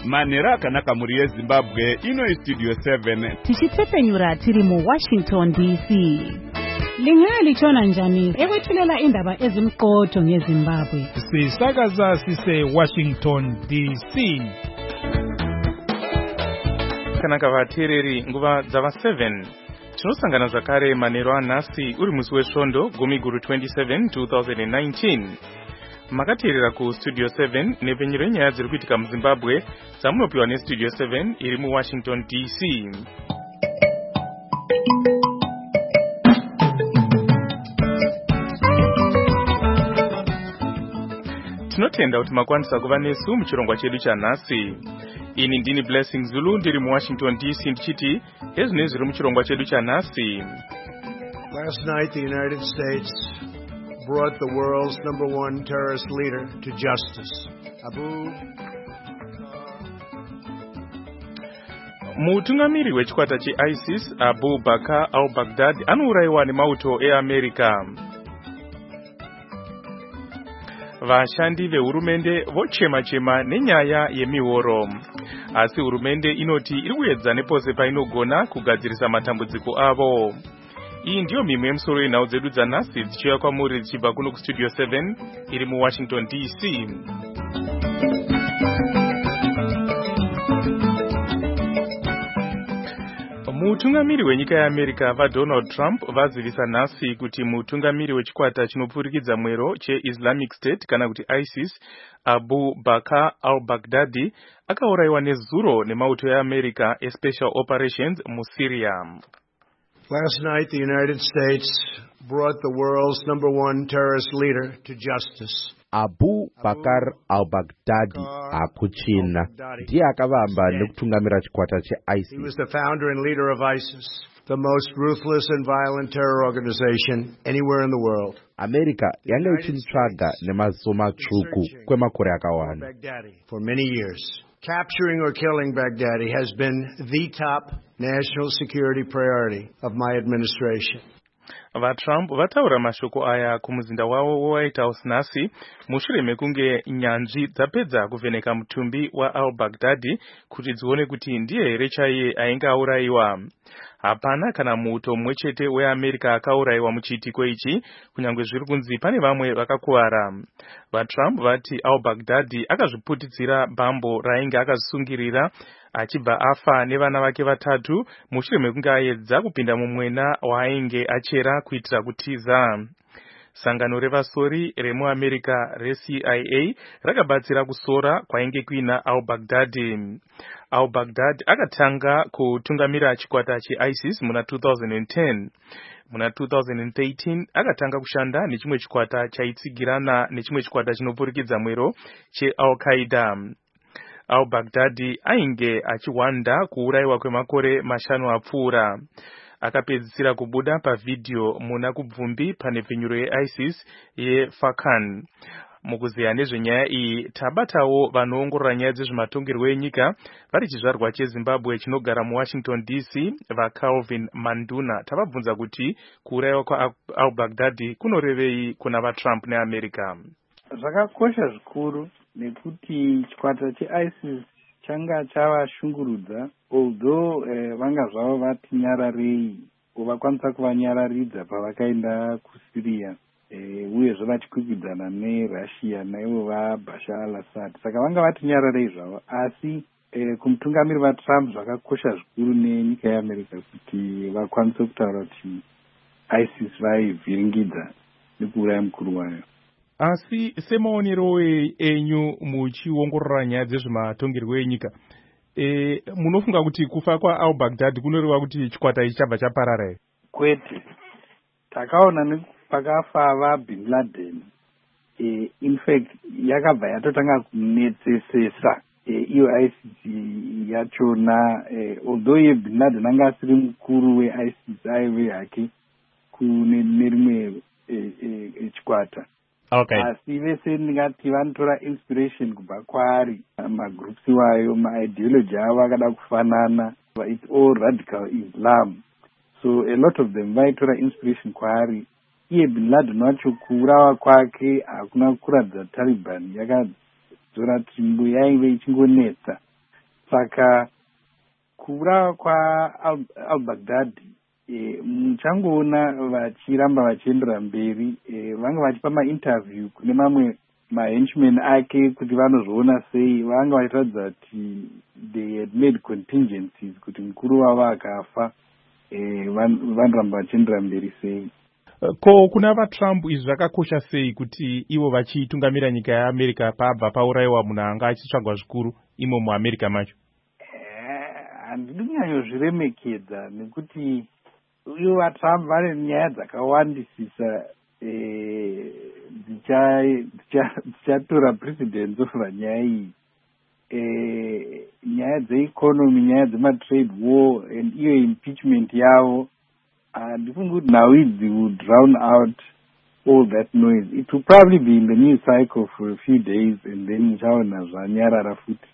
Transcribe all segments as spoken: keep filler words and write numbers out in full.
Manera akanaka muri yeZimbabwe ino Studio seven. Tichitsepenyura tiri mu Washington D C. Lingali chona njani ekwethulela indaba ezimqotho ngeZimbabwe. Sisakaza sise Washington D C. Kanaka vateereri nguva dzava seven. Tinosangana zakare manero anhasi uri musi wesvondo gumi guru twenty-seven twenty nineteen. Makateerera ku Studio seven nepenyero yenyaya dziri kuitika muZimbabwe dzamunopiwa neStudio seven iri muWashington D C. Tinotenda kuti makwanisa kuva nesu muchirongwa chedu chanhasi. Ini ndini Blessing Zulu ndiri muWashington D C ndichiti ezvinezvi zviri muchirongwa chedu chanhasi. Last night the United States brought the world's number one terrorist leader to justice. Abu Mutungamiri wechikwata cheISIS Abu Bakr al-Baghdad anourayiwa nemauto eAmerica. Vashandi vehurumende vochema-chema nenyaya yemihoro. Asi hurumende inoti iri kuedza nepose painogona kugadzirisa matambudziko avo. Iyi ndiyo mimwe yemusoro yenhau dzedu dzanhasi dzichiuya kwamuri dzichibva kuno kuStudio seven iri muWashington D C. Mutungamiri wenyika yeAmerica vaDonald Trump vazivisa nhasi kuti mutungamiri wechikwata chinopfurikidza mwero cheIslamic State kana kuti ISIS Abu Bakr al-Baghdadi akaurayiwa nezuro nemauto eAmerica eSpecial Operations muSyria. Last night the United States brought the world's number one terrorist leader to justice. Abu Bakr al-Baghdadi akuchina ndiye akavamba nekutungamira chikwata cheISIS. He was the founder and leader of ISIS, the most ruthless and violent terror organization anywhere in the world. America yanga ichimtsvaga nemaziso matsvuku kwemakore akawanda. For many years, capturing or killing Baghdadi has been the top national security priority of my administration. VaTrump vataura mashoko aya kumuzinda wavo weWhite House nhasi mushure mekunge nyanzvi dzapedza kuvheneka mutumbi waal-Baghdadi kuti dzione kuti ndiye here chaiye ainge aurayiwa. Hapana kana muuto mumwe chete weAmerica akaurayiwa muchiitiko ichi, kunyange zviri kunzi pane vamwe vakakuwara. VaTrump vati al-Baghdadi akazviputidzira bambo rainge akazvisungirira achibva afa nevana vake vatatu mushure mekunge aedza kupinda mumwena waainge achera kuitira kutiza. Sangano revasori remuAmerica reC I A rakabatsira kusora kwainge kuina al-Baghdadi. Al-Baghdadi akatanga kutungamira chikwata cheISIS muna two thousand ten. Muna two thousand thirteen akatanga kushanda nechimwe chikwata chaitsigirana nechimwe chikwata chinopfurikidza mwero cheAl-Qaeda. Al-Baghdadi ainge achiwanda kuurayiwa kwemakore mashanu apfuura. Akapedzisira kubuda pavidhio muna kubvumbi pane pfenyuro yeISIS yeFarkan. Mukuziya nezvenyaya iyi tabatawo vanoongorora nyaya dzezvematongerwo enyika vari chizvarwa cheZimbabwe chinogara muWashington D C vaCalvin Manduna. Tababvunza kuti kuurayiwa kwaal-Baghdadi kunorevei kuna vaTrump neAmerica. Zvakakosha zvikuru nekuti chikwata cheISIS changa chavashungurudza, although eh, vanga zvavo vati nyararei vakwanisa kuvanyararidza pavakaenda kuSyria eh, uyezve vachikwikwidzana neRussia naivo vaBashar al-Assad. Saka vanga vati nyararei zvavo, asi eh, kumutungamiri vaTrump zvakakosha zvikuru nenyika yeAmerica kuti vakwanise kutaura kuti ISIS vaivhiringidza nekuuraya mukuru wayo. Asi semaonero enyu muchiongorora nyaya dzezvematongerwo enyika, e, munofunga kuti kufa kwaal-Baghdadi kunoreva kuti chikwata ichi chabva chaparara here? Kwete. Takaona pakafa vaBin Laden, e, in fact yakabva yatotanga kunetsesesa e, iyo ISIS yachona, e, although ye Bin Laden anga asiri mukuru weISIS aive hake kune nerimwe e, e, e, chikwata. Okay. Asi vese ndingati vanotora inspiration kubva kwaari. Magroups wayo, maideology avo akada kufanana. It's all radical Islam. So a lot of them vaitora inspiration kwaari. Iye Bin Laden wacho kuurawa kwake hakuna kuradza Taliban yakadzora tsvimbo yainge ichingonetsa. saka kuurawa kwaal-Baghdadi e, muchangoona vachiramba vachiendera mberi e, vanga vachipa mainterview kune mamwe mahenchmen ake kuti vanozviona sei. Vanga vachitaridza kuti they had made contingencies kuti mukuru wavo akafa e, vanoramba vachiendera mberi sei. Ko kuna vaTrump izvi zvakakosha sei kuti ivo vachitungamira nyika yeAmerica pabva paurayiwa munhu anga achitsvagwa zvikuru imo muAmerica macho? Handidi kunyanyozviremekedza nekuti uyo vaTrump vane nyaya dzakawandisisa dzichatora precedence over nyaya iyi. Nyaya dzeeconomy, nyaya dzematrade war and iyo impeachment yavo. Handifuni kuti Nawidzi would drown out all that noise. It will probably be in the news cycle for a few days and then nichaona zvanyarara futi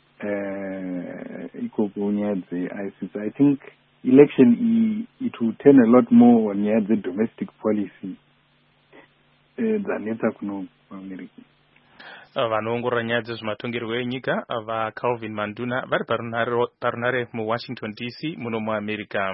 ikoko nyaya dze-ISIS. I think election it will turn a lot more on nyaya dze-domestic policy dzanetsa kuno kuAmerica. Vanoongorora nyaya dzezvematongerwo enyika vaCalvin Manduna vari parunare muWashington D C muno muAmerica.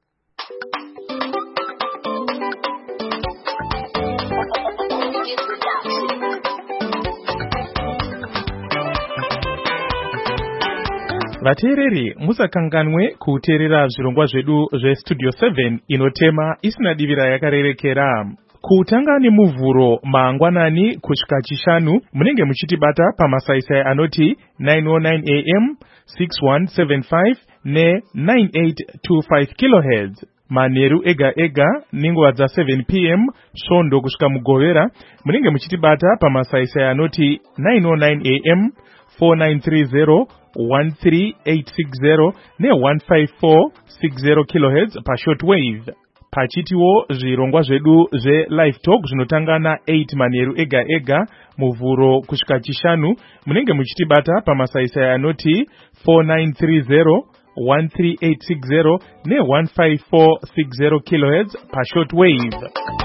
Vateereri musakanganwe kuteerera zvirongwa zvedu zveStudio seven inotema isina divira yakarerekera. Kutanga nemuvhuro mangwanani kusvika chishanu munenge muchitibata pamasaisai anoti nine oh nine a m, six one seven five ne nine eight two five kilohertz. Manheru ega ega ninguva dza seven p m svondo kusvika mugovera munenge muchitibata pamasaisai anoti nine oh nine a m, four nine three zero, one three eight six zero ne one five four six zero kilohertz pa shortwave. Pachitiwo zvirongwa zvedu zve-live talk zvinotanga na eight manheru ega ega muvhuro kusvika chishanu munenge muchitibata pamasaisai anoti four nine three zero, one three eight six zero ne one five four six zero kilohertz pa shortwave.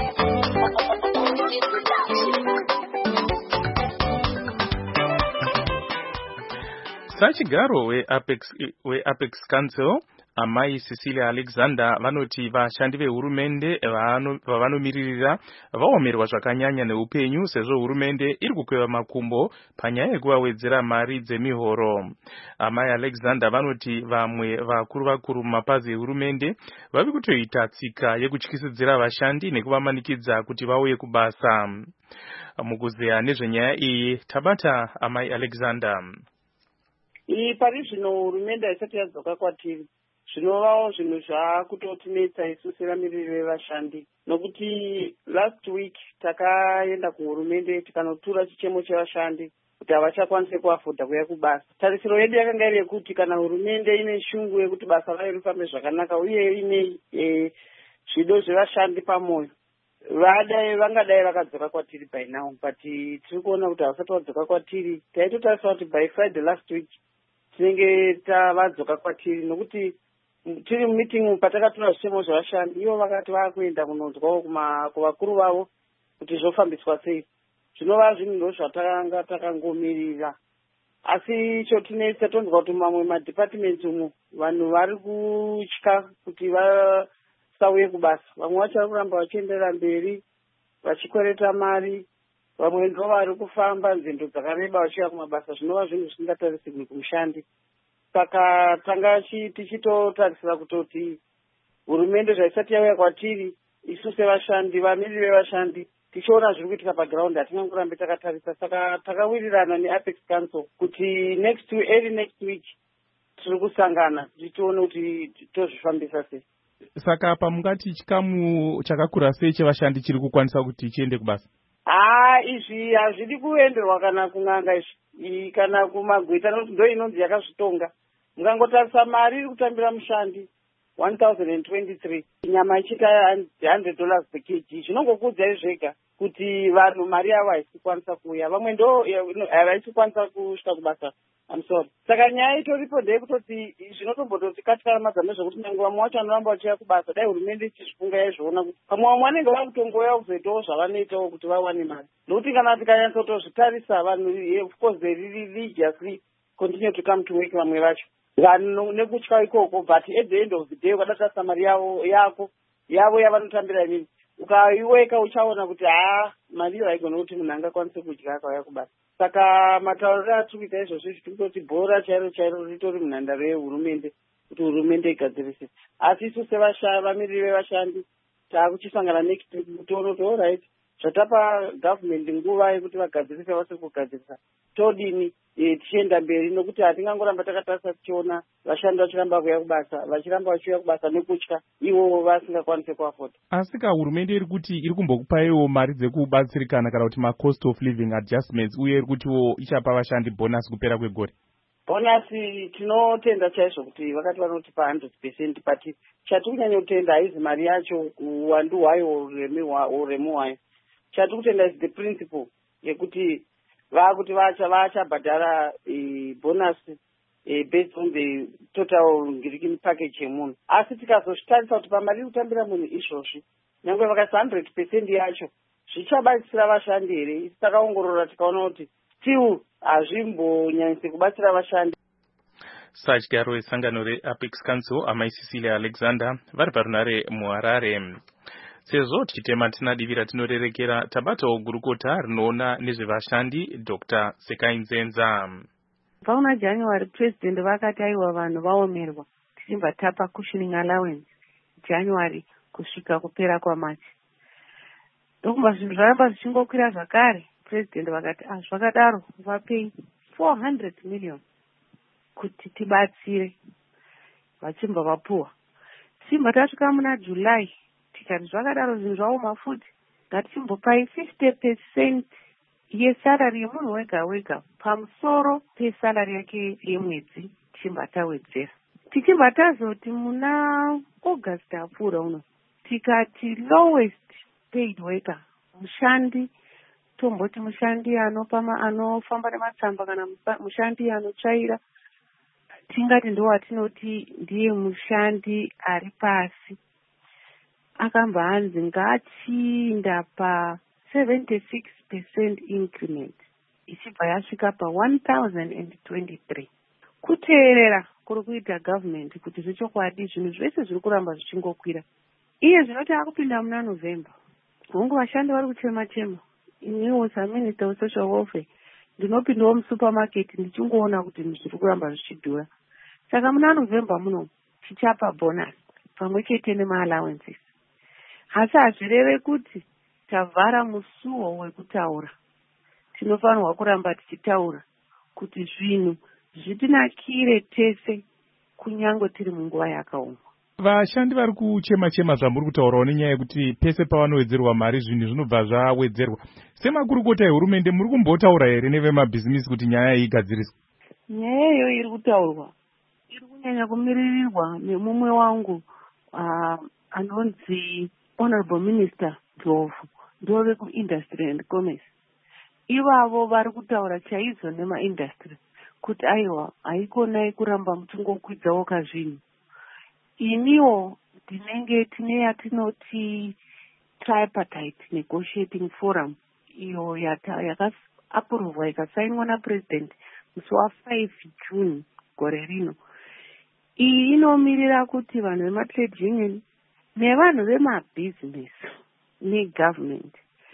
Sachigaro we-Apex, we-Apex Council Amai Cecilia Alexander vanoti vashandi vehurumende vavanomiririra vaomerwa zvakanyanya neupenyu sezvo hurumende iri kukweva makumbo panyaya yekuvawedzera mari dzemihoro. Amai Alexander vanoti vamwe vakuru vakuru mumapazi ehurumende vavi kutoita tsika yekutyisidzira vashandi nekuvamanikidza kuti vauye kubasa. Mukuzeya nezvenyaya iyi tabata Amai Alexander. Iyi pari zvino hurumende haisati yadzoka kwatiri. Zvinovawo zvinhu zvaakutotinetsa isu sevamiririri vevashandi. Nokuti last week takaenda kuhurumende tikanotura chichemo chevashandi kuti havachakwanise kuafodha kuuya kubasa. Tarisiro yedu yakanga iri yekuti kana hurumende ine shungu yekuti basa rayo rifambe zvakanaka uye ine e, zvido zvevashandi pamwoyo, vadai vangadai vakadzoka kwatiri by now, but tiri kuona kuti havasati vadzoka kwatiri. Taitotarisa kuti by Friday last week tinenge tavadzoka kwatiri, nokuti tiri mumeeting patakatura zvichemo zvevashandi ivo vakati vakuenda kunonzwawo kuvakuru vavo kuti zvofambiswa sei. Zvinova zvinhu ndo zvatakanga takangomirira, asi chotinetsa tonzwa kuti mamwe madepartments umo vanhu vari kutya kuti vasauye kubasa. Vamwe vacho vari kuramba vachienderera mberi vachikwereta mari, vamwe ndo vari kufamba nzendo dzakareba vachiuya kumabasa. Zvinova zvinhu zvisingatarisirwi kumushandi. Saka tanga tichitotarisira kutoti hurumende zvaisati yauya kwatiri isu sevashandi, vamiriri vevashandi, tichiona zviri kuitika paground hatingangorambe takatarisa. Saka takawirirana neApex Council kuti next week, early next week tiri kusangana tichiona kuti tozvifambisa sei. Saka pamungati chikamu chakakura sei chevashandi chiri kukwanisa kuti chiende kubasa? Ah, izvi hazvidi kuenderwa kana kun'anga izvi kana kumagwita, nokuti ndo inonzi yakazvitonga. Mungangotarisa mari iri kutambira mushandi one thousand twenty-three, nyama ichita one hundred dollars per kg. Zvinongokudzai zvega kuti vanhu mari yavo haisi kukwanisa kuuya, vamwe ndo haisi kukwanisa kusvika kubasa. I'm sorry. Saka nyaya itoripo ndeyekutoti zvinotombototi katikaramadza nezvekuti nyange vamwe vacho vanoramba vachiuya kubasa, dai hurumende ichizvifunga yaizviona kuti pamwe vamwe vanenge vakutongoya kuzoitawo zvavanoitawo kuti vawane mari. Nokuti kana tikanyatsa kutozvitarisa vanhu, of course they really religiously continue to come to work vamwe vacho nekutya ikoko, but at the end of the day ukadatarisa mari yavo yako yavo yavanotambira nini, ukaiweka uchaona kuti haa mari iyo haigona kuti munhu angakwanise kudya akauya kubasa. Saka matauriro atiri kuita izvozvo tiri kutoti bhora chairo chairo ritori munhandare yehurumende kuti hurumende igadzirise, asi isu sevamiriri vevashandi taakuchisangana next toona kuti allright zvatapa gavhumendi nguva yekuti vagadzirise vasiri kugadzirisa todini tichienda mberi, nokuti hatingangoramba takatarisa tichiona vashandi vachiramba kuuya kubasa vachiramba vachiuya kubasa nekutya ivo vasingakwanise kuafota. Asi ka hurumende iri kuti iri kumbokupaiwo mari dzekubatsirikana kana kuti ma-cost of living adjustments, uye iri kutiwo ichapa vashandi bonasi kupera kwegore? Bonasi tinotenda chaizvo kuti vakati vanotipa one hundred percent, but chatiri kunyanya kutenda haizi mari yacho uwandu hwayo uremu hwayo. Chatiri kutenda is the principle yekuti vakuti vacha vachabhadhara bonus based on the total ngirikini package yemunhu, asi tikazozvitarisa kuti pamari kutambira munhu izvozvi nyangwe vakasi one hundred percent yacho zvichabatsira vashandi here? Isi takaongorora tikaona kuti still hazvimbonyanyise kubatsira vashandi. Sadyaro wesangano reApex Council amai Cecilia Alexander vari parunare muHarare. Sezvo tichitema tinadivira tinorerekera tabatawo gurukota rinoona nezvevashandi Doctor Sekai Nzenza. Pauna January president vakati aiwa vanhu vaomerwa tichibva tapa cushioning allowance January kusvika kupera kwaMachi. Ndokumva zvinhu zvaramba zvichingokwira zvakare, president vakati ah zvakadaro vapei four hundred million kuti tibatsire vachimba vapuwa. Tichibva tasvika muna July tikati zvakadaro zvinhu zvaoma futi ngatichimbopai fifty percent yesalary yemunhu wega wega pamusoro pesalary yake yemwedzi tichibva tawedzera. Tichibva tazoti muna August apfuura uno tikati lowest paid worker mushandi tomboti mushandi anopama anofamba nematsamba kana mushandi anotsvaira tingati ndo watinoti ndiye mushandi ari pasi akamba hanzi ngachinda pa seventy-six percent increment ichibva yasvika pa one thousand twenty-three. Kuteerera kuri kuita government kuti zvechokwadi zvinhu zvese zviri kuramba zvichingokwira. Iye zvinoti akupinda muna November hongu vashandi vari kuchema chema, iniwo saminister wesocial welfare ndinopindawo musupermarket ndichingoona kuti zviri kuramba zvichidhura. Saka muna November muno tichapa bonus pamwe chete nema-allowances. Asi hazvireve kuti tavhara musuwo wekutaura. Tinofanirwa kuramba tichitaura kuti zvinhu zvitinakire tese kunyange tiri munguva yakaoma. Vashandi vari kuchema chema zvamuri kutaurawo nenyaya yekuti pese pavanowedzerwa mari zvinhu zvinobva zvawedzerwa. Semakurukota ehurumende muri kumbotaura here nevemabhizinisi kuti nyaya iyi igadziriswe? Nyaya iyo iri kutaurwa iri kunyanya kumiririrwa nemumwe wangu uh, anonzi Honorable Minister Dzovu ndove kuindustry and commerce. Ivavo vari kutaura chaizvo nemaindustry kuti aiwa haikonai kuramba muchingokwidzawo kazvinhu. Iniwo tinenge tine yatinoti tripartite negotiating forum iyo yakaapuruvwa ikasainwa napresident musi wa-five June gore rino. Iyi inomirira kuti vanhu vematrade union nevanhu vemabhizinesi negovernment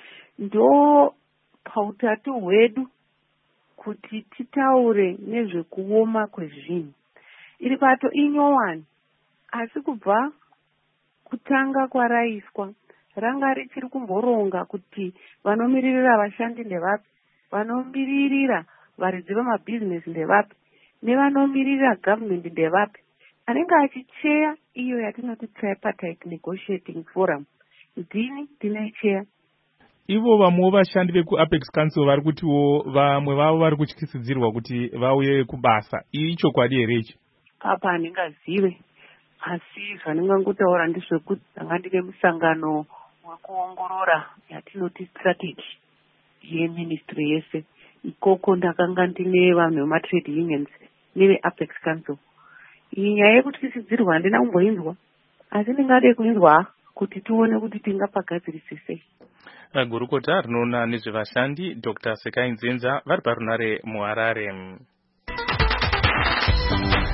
ndo pautatu hwedu kuti titaure nezvekuoma kwezvinhu. Iri pato inyowani, asi kubva kutanga kwaraiswa ranga richiri kumboronga kuti vanomiririra vashandi ndevapi, vanomiririra varidzi vemabhizinesi ndevapi, nevanomiririra government ndevapi. Anenge achicheya iyo yatinoti tripartite negotiating forum ndini ndinoicheya. Ivo vamwe vashandi vekuApex Council vari kutiwo vamwe vavo vari kutyisidzirwa kuti vauye kubasa. Icho kwadi here ichi? Apa handingazive, asi zvandingangotaura ndezvekuti ndanga ndine musangano wekuongorora yatinoti strategy yeministry yese. Ikoko ndakanga ndine vanhu vematrade unions neveApex Council. Iyi nyaya yekutyisidzirwa handina kumboinzwa, asi ndingade kuinzwa kuti tione kuti tingapagadzirise sei. Gurukota rinoona nezvevashandi Doctor Sekai Nzenza vari parunare muHarare.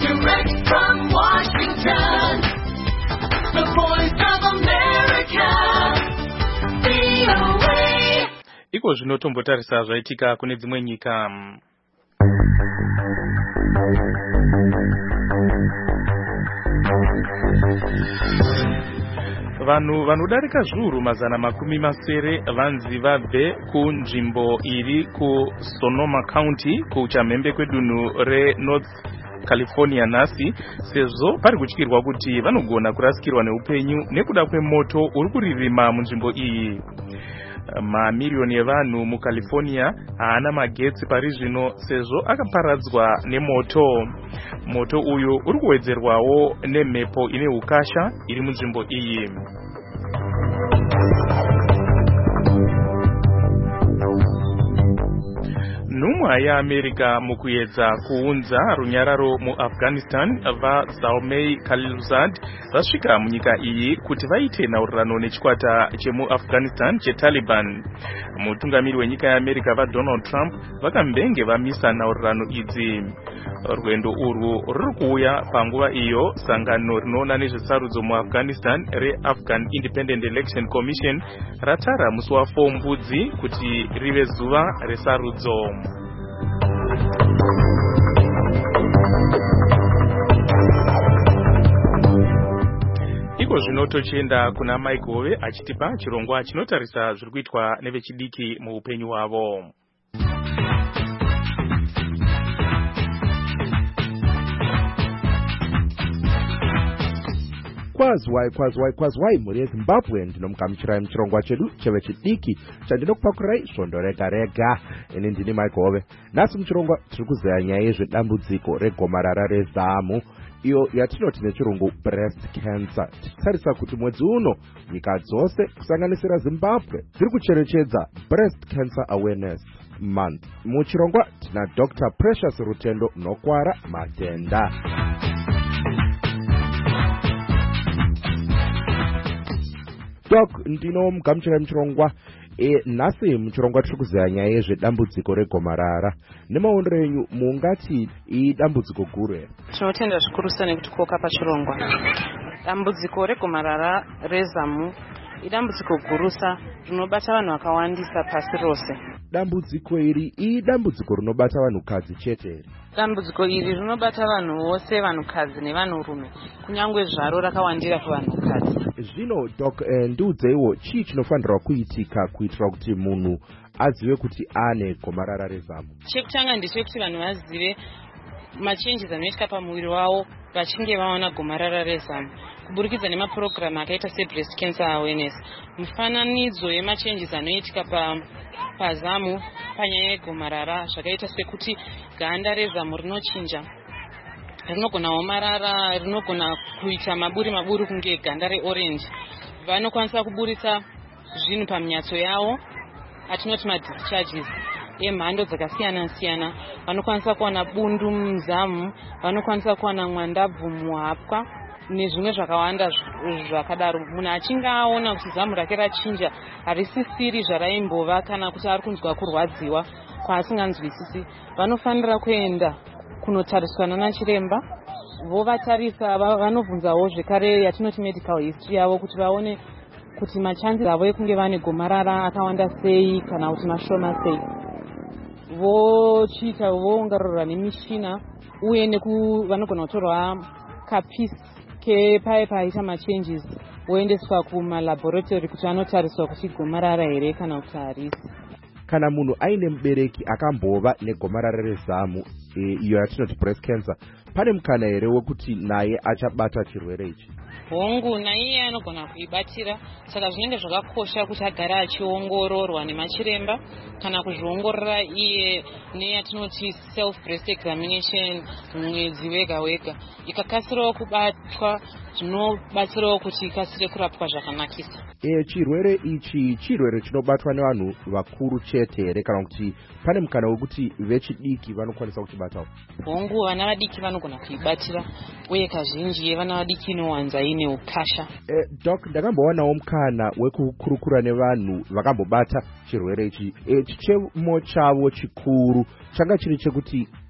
Direct from Washington, the voice of America, V O A. Iko zvinotombotarisa zvaitika kune dzimwe nyika. Vanhu vanodarika zviuru mazana makumi masere vanzi vabve kunzvimbo iri kuSonoma County kuchamhembe kwedunhu reNorth California nhasi, sezvo pari kutyirwa kuti vanogona kurasikirwa neupenyu nekuda kwemoto uri kuririma munzvimbo iyi. Mamiliyoni evanhu muCalifornia haana magetsi pari zvino sezvo akaparadzwa nemoto. Moto uyu uri kuwedzerwawo nemhepo ine ukasha iri munzvimbo iyi. Nhumwa yeAmerica mukuedza kuunza runyararo muAfghanistan vaZalmay Khalilzad vasvika munyika iyi kuti vaite nhaurirano nechikwata chemuAfghanistan cheTaliban. Mutungamiri wenyika yeAmerica vaDonald Trump vakambenge vamisa nhaurirano idzi. Rwendo urwu ruri kuuya panguva iyo sangano rinoona nezvesarudzo muAfghanistan reAfghan Independent Election Commission ratara musi wafo mbudzi kuti rive zuva resarudzo. Iko zvino tochienda kuna Mike Hove achitipa chirongwa chinotarisa zviri kuitwa nevechidiki muupenyu hwavo. Kwazwai kwazwai kwazwai muri yeZimbabwe, ndinomugamuchirai muchirongwa chedu chevechidiki chandinokupakurai svondo rega rega. Ini ndini Mike Hove. Nhasi muchirongwa tiri kuzeya nyaya yezvedambudziko regomarara rezamu, iyo yatinoti nechirungu breast cancer. Tichitarisa kuti mwedzi uno nyika dzose kusanganisira Zimbabwe dziri kucherechedza Breast Cancer Awareness Month. Muchirongwa tina Doctor Precious Rutendo Nokwara Matenda. Doc, ndino mugamuchirai muchirongwa. E, nhasi muchirongwa tiri kuzeya nyaya yezvedambudziko regomarara. Nemaondero enyu mungati idambudziko guru here? Tinotenda zvikurusa nekuti koka pachirongwa. Dambudziko regomarara rezamu idambudziko gurusa rinobata vanhu vakawandisa pasi rose. Dambudziko iri idambudziko rinobata vanhukadzi chete here? Dambudziko iri rinobata vanhu vose, vanhukadzi nevanhurume, kunyangwe zvaro rakawandira kuvanhukadzi. Zvino Doc, eh, ndiudzeiwo chii chinofanirwa kuitika kuitira kuti munhu azive kuti ane gomarara rezamu? Chekutanga ndechekuti vanhu vazive machenjes anoitika pamuviri wavo vachinge vaona gomarara rezamu, kuburikidza nemapurogiramu akaita sebreast cancer awareness. Mufananidzo yemachenjes anoitika pa pazamu panyaya yegomarara zvakaita sekuti ganda rezamu rinochinja, rinogona omarara, rinogona kuita maburi maburi kunge ganda reorange. Vanokwanisa kuburitsa zvinhu paminyatso yavo atinoti madischarges emhando dzakasiyana siyana. Vanokwanisa kuwana bundu muzamu, vanokwanisa kuwana mwandabvu muhapwa nezvimwe zvakawanda zvakadaro. Munhu achinge aona kuti zamu rake rachinja, harisisiri zvaraimbova kana kuti ari kunzwa kurwadziwa kwaasinganzwisisi, vanofanira kuenda kunotariswa nana chiremba. Vovatarisa, vanovhunzawo zvekare yatinoti medical history yavo kuti vaone kuti machances avo ekunge vane gomarara akawanda sei kana kuti mashoma sei. Vochiita voongororwa nemishina uye neku vanogona kutorwa kapisi kepaye paita machanges voendeswa kumalaboratory kuti anotariswa kuti gomarara here kana kuti harisi. Kana munhu aine mubereki akambova negomarara rezamu, e, iyo yatinoti breast cancer, pane mukana here wekuti naye achabata chirwere ichi? Hongu, naiye anogona kuibatira. Saka zvinenge zvakakosha kuti agare achiongororwa nemachiremba kana kuzviongorora iye neyatinoti self breast examination mwedzi wega wega. Ikakasirawo kubatwa zvinobatsirawo kuti ikasire kurapwa zvakanakisa. E, chirwere ichi chirwere chinobatwa nevanhu vakuru chete here kana kuti pane mukana wekuti vechidiki vanokwanisa kuchibatawo? Hongu, vana vadiki vanogona kuibatira uye kazhinji vana vadiki inowanza ine ukasha. E, Doc, ndakambowanawo mukana wekukurukura nevanhu vakambobata chirwere ichi. E, chichemo chavo chikuru changa chiri chekuti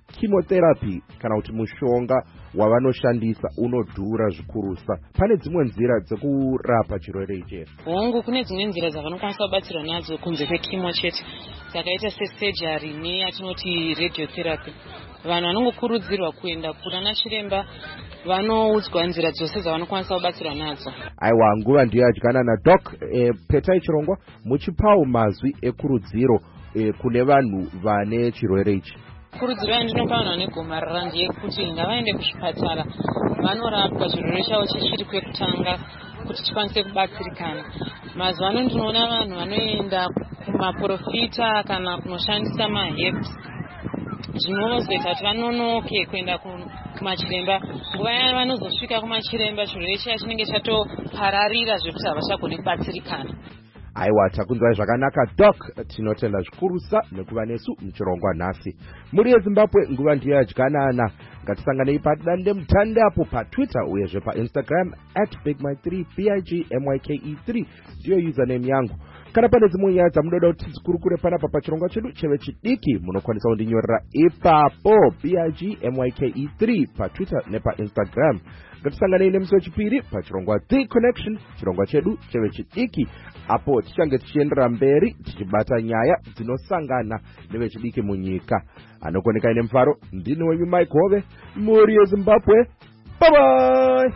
chemotherapy kana kuti mushonga wavanoshandisa unodhura zvikurusa. Pane dzimwe nzira dzekurapa chirwere ichi? Hongu, kune dzimwe nzira dzavanokwanisa kubatsira nadzo kunze kwechemo chete, dzakaita sesurgery neyatinoti radiotherapy. Vanhu vanongokurudzirwa kuenda kuna chiremba vanoudzwa nzira dzose dzavanokwanisa kubatsira nadzo. Aiwa, nguva ndiyo yadyana naDoc. E, Petai Chirongwa, muchipawo mazwi ekurudziro e, kune vanhu vane chirwere ichi. Kurudziro yandinopa vanhu vane gomarara ndeyekuti ngavaende kuzvipatara vanorapwa chirwere chavo chichiri kwekutanga kuti chikwanise kubatsirikana. Mazuva ano ndinoona vanhu vanoenda kumaprofita kana kunoshandisa maherbs zvinozoita kuti vanonoke kuenda kumachiremba. Nguva yavo vanozosvika kumachiremba chirwere chaya chinenge chatopararira zvekuti havachagoni kubatsirikana. Aiwa, takunzwai zvakanaka Doc. Tinotenda zvikurusa nekuva nesu muchirongwa nhasi. Muri yeZimbabwe, nguva ndiyo yadyanana. Ngatisanganei padande mutande apo paTwitter uyezve paInstagram at big my three b i g m y k e three ndiyo username yangu. Kana pane dzimwe nyaya dzamunoda kuti tikurukure panapa pachirongwa chedu cheve chidiki, munokwanisa kundinyorera ipapo b i g m y k e three paTwitter nepaInstagram. Ngatisanganei nemusi wechipiri pachirongwa The Connection, chirongwa chedu cheve chidiki, apo tichange tichiendera mberi tichibata nyaya dzinosangana nevechidiki munyika. Anokoneka ine mufaro, ndini wenyu Mike Hove, muri yeZimbabwe. Bye bye.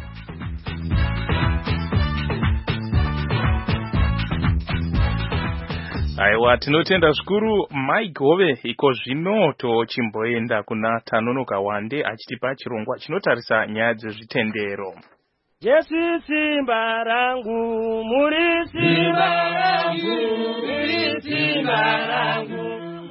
Aiwa, tinotenda zvikuru Mike Hove. Iko zvino tochimboenda kuna Tanonoka Wande achitipa chirongwa chinotarisa nyaya dzezvitendero. Jesu simba rangu, muri simba rangu, muri simba rangu,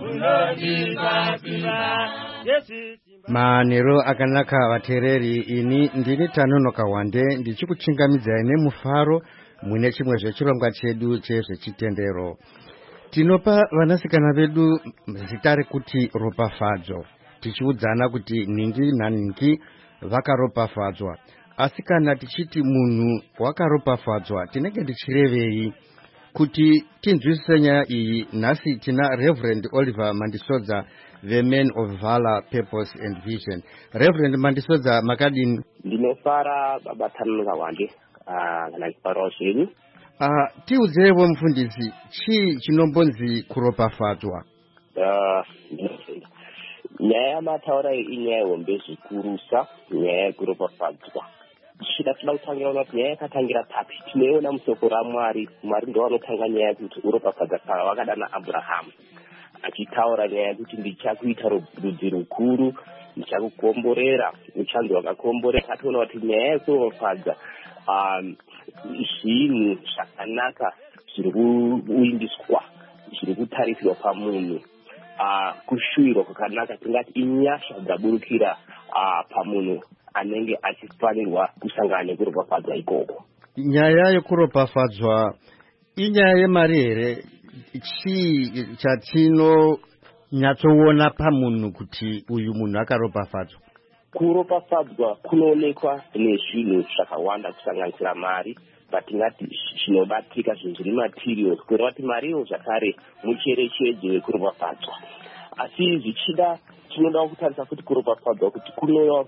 munondibapira. Jesu Manero akanaka vatereri, ini ndini Tanonoka Wande ndichikuchingamidzai nemufaro mune chimwe zvechirongwa chedu chezvechitendero. Tinopa vanasikana vedu zita rekuti ropafadzo, tichiudzana kuti ningi naningi vakaropafadzwa. Asi kana tichiti munhu wakaropafadzwa tinenge tichirevei? Kuti tinzwisise nyaya iyi, nhasi tina Reverend Oliver Mandisodza, the man of valor, purpose and vision. Reverend Mandisodza, makadini? Ndinofara baba Tanonoka Wande kana chiparo zvenyu. Ah, tiudzewo mufundisi, chii chinombonzi kuropafadzwa? Uh, nyaya yamataura inyaya hombe zvikurusa, nyaya yekuropafadzwa. Chida toda kutangira kuti nyaya yakatangira papi. Tinoona musoko raMwari, Mwari ndiye anotanga nyaya yekuti uropafadza kana wakadana Abrahamu, achitaura nyaya yekuti ndichakuita rudzi rukuru, ndichakukomborera, uchanzi wakakomborera. Atoona kuti nyaya yekuropafadza um zvinhu zvakanaka zviri kuindiswa, zviri kutarisirwa pamunhu, kushuwirwa kwakanaka, tingati inyasha dzaburukira pamunhu anenge achifanirwa kusangana nekuropafadzwa ikoko. Nyaya yekuropafadzwa inyaya yemari here? Chii chatinonyatsoona pamunhu kuti uyu munhu akaropafadzwa? Kuropafadzwa kunoonekwa nezvinhu zvakawanda kusanganisira mari, patingati zvinobatika, zvinhu zviri material, kureva kuti mariwo zvakare mucherechedzo wekuropafadzwa. Asi zvichida tinoda kutarisa kuti kuropafadzwa kuti kunouya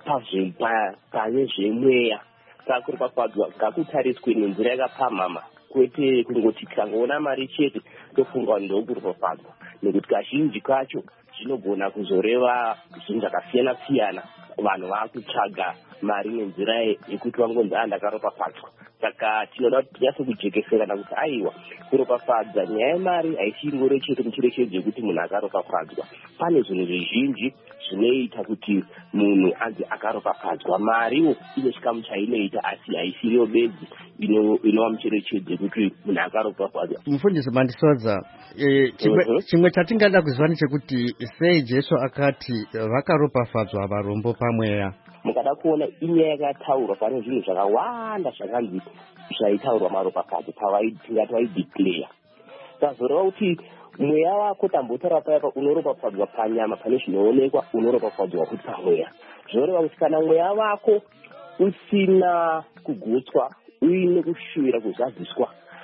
pane zvemweya. Saka kuropafadzwa ngakutariswe nenzira yakapamhama, kwete kungoti tikangoona mari chete tofunga ndokuropafadzwa, nekuti kazhinji kacho zvinogona kuzoreva zvinhu zvakasiyana siyana. Vanhu vakutsvaga mari nenzira yekuti vangonzi andakaropafadzwa. Saka tinoda kuti tinyase kujekeserana kuti aiwa, kuropafadza nyaya yemari haisingore chete mucherechedzo yekuti munhu akaropafadzwa. Pane zvinhu zvizhinji zvinoita kuti munhu anzi akaropafadzwa. Mariwo ine chikamu chainoita, asi haisiriyo bedzi inova mucherechedzo yekuti munhu akaropafadzwa. Mufundisi Mandisodza, e, chimwe, uh-huh. chimwe chatingada kuziva nechekuti sei Jesu akati vakaropafadzwa varombo pamweya. Mukada kuona inyaya yakataurwa, pane zvinhu zvakawanda zvakanzi zvaitaurwa maropafadzo tingati vaideclare. Tazoreva kuti mweya wako tambotaura payapa unoropafadzwa panyama, pane zvinoonekwa unoropafadzwa kuti pamweya. Zvoreva kuti kana mweya wako usina kugutswa, uine kushuwira kuzadziswa,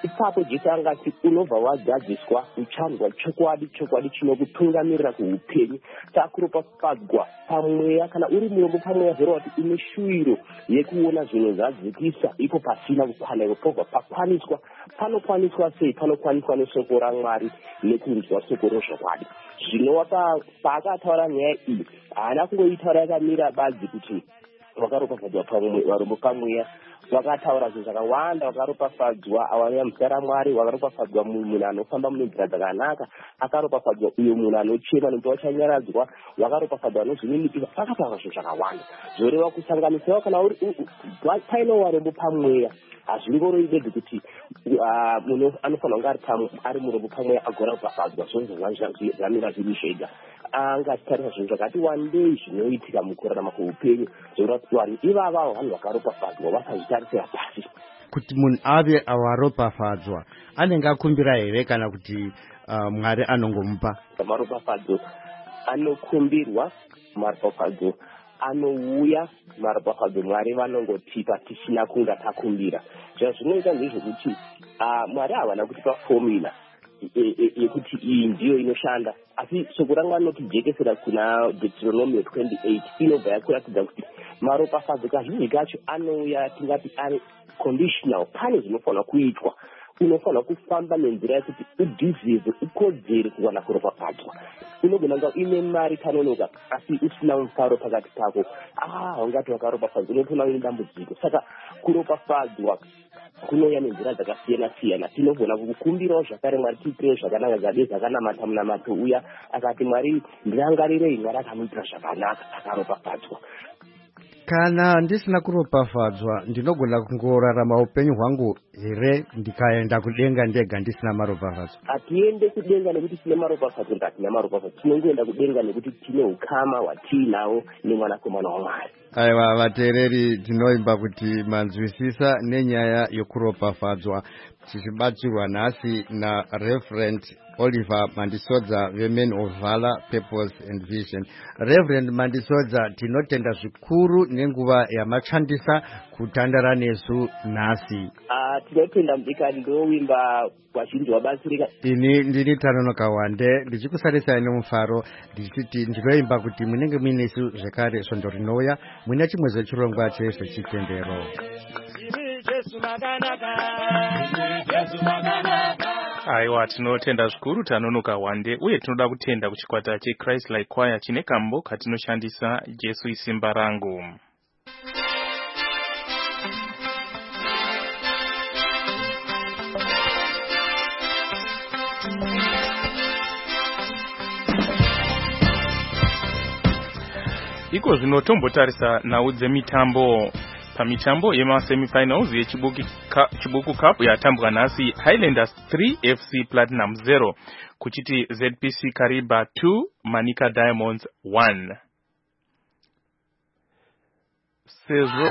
ipapo Jesu angati unobva wadzadziswa uchanzwa chokwadi chokwadi chinokutungamirira kuupenyu. Takuropafadzwa pamweya kana uri murombo pamweya zvoreva kuti une shuwiro yekuona zvinhu zvadzikisa ipo pasina kukwana pobva pakwaniswa. Panokwaniswa sei? Panokwaniswa nesoko raMwari nekunzwa soko rozvokwadi. Zvinova paakataura nyaya iyi haana kungoitaura yakamira badzi kuti vakaropafadzwa varombo pamweya. Vakataura zvinhu zvakawanda. Vakaropafadzwa avaya muzita raMwari, vakaropafadzwa munhu anofamba munzira dzakanaka, akaropafadzwa uyo munhu anochema nokuti wachanyaradzwa, vakaropafadzwa vanozvininipisa. Vakataura zvinhu zvakawanda zvoreva kusanganisirawo kana uri paino varombo pamweya. Hazvingoroi bedzi kuti munhu anofanira kunge ari murombo pamweya agoropafadzwa. Zvonzo zvamira zviri zvega. Angatarisa zvinhu zvakati wandei zvinoitika mukurarama kweupenyu zvoreva kuti vanhu ivava vanhu vakaropafadzwa vasazvitarisira pasi. Kuti munhu ave avaropafadzwa anenge akumbira here kana kuti uh, Mwari anongomupa? Maropafadzo anokumbirwa, maropafadzo anouya, maropafadzo Mwari vanongotipa tisina kunga takumbira. Zvazvinoita ndezvokuti uh, Mwari havana kutipa formula yekuti iyi ndiyo inoshanda, asi shoko raMwari rinotijekesera kuna Deuteronomy twenty-eight inobva yakuratidza kuti maropafadzo kazhinji kacho anouya tingati ari conditional. Pane zvinofanira kuitwa. Unofanira kufamba nenzira yekuti udhizize ukodzere kuwana kuropafadzwa. Unogona kunge uine mari kanonoka asi usina mufaro pakati pako, ah ungati wakaropafadzwa, unotoona une dambudziko. Saka kuropafadzwa kunouya nenzira dzakasiyana siyana. Tinogona kukumbirawo zvakare Mwari tiitirei zvakanaka zvabe zvakanamata munamato uya akati Mwari ndirangarirei, Mwari akamuitira zvakanaka akaropafadzwa. Kana ndisina kuropafadzwa ndinogona kungorarama upenyu hwangu here ndikaenda kudenga ndega ndisina maropafadzo? Hatiende kudenga nekuti tine maropafadzo, ndatina maropafadzo. Tinongoenda kudenga nekuti tine ukama hwatiinawo nemwanakomana waMwari. Aiwa vateereri, tinoimba kuti manzwisisa nenyaya yokuropafadzwa, tichibatsirwa nhasi naReverend Oliver Mandisodza veMen of Valor, Purpose and Vision. Reverend Mandisodza, tinotenda zvikuru nenguva yamashandisa kutandara nesu nhasi. Ah, tinotenda mbikani ndowimba wazhinji wabatsirika. Ini ndini Tanonoka Wande ndichikusarisai nomufaro ndichiti ndinoimba kuti munenge muinesu zvekare svondo rinouya mune chimwezo chirongwa chezvechitendero. Aiwa, tinotenda zvikuru Tanonoka Wande, uye tinoda kutenda kuchikwata cheChrist Like Choir chine kambo katinoshandisa Jesu isimba rangu. Iko zvino tombotarisa nhau dzemitambo. Pamitambo yema semifinals yeChibuku Cup yatambwa nhasi, Highlanders three F C Platinum zero, kuchiti Z P C Kariba two Manika Diamonds one. Sezro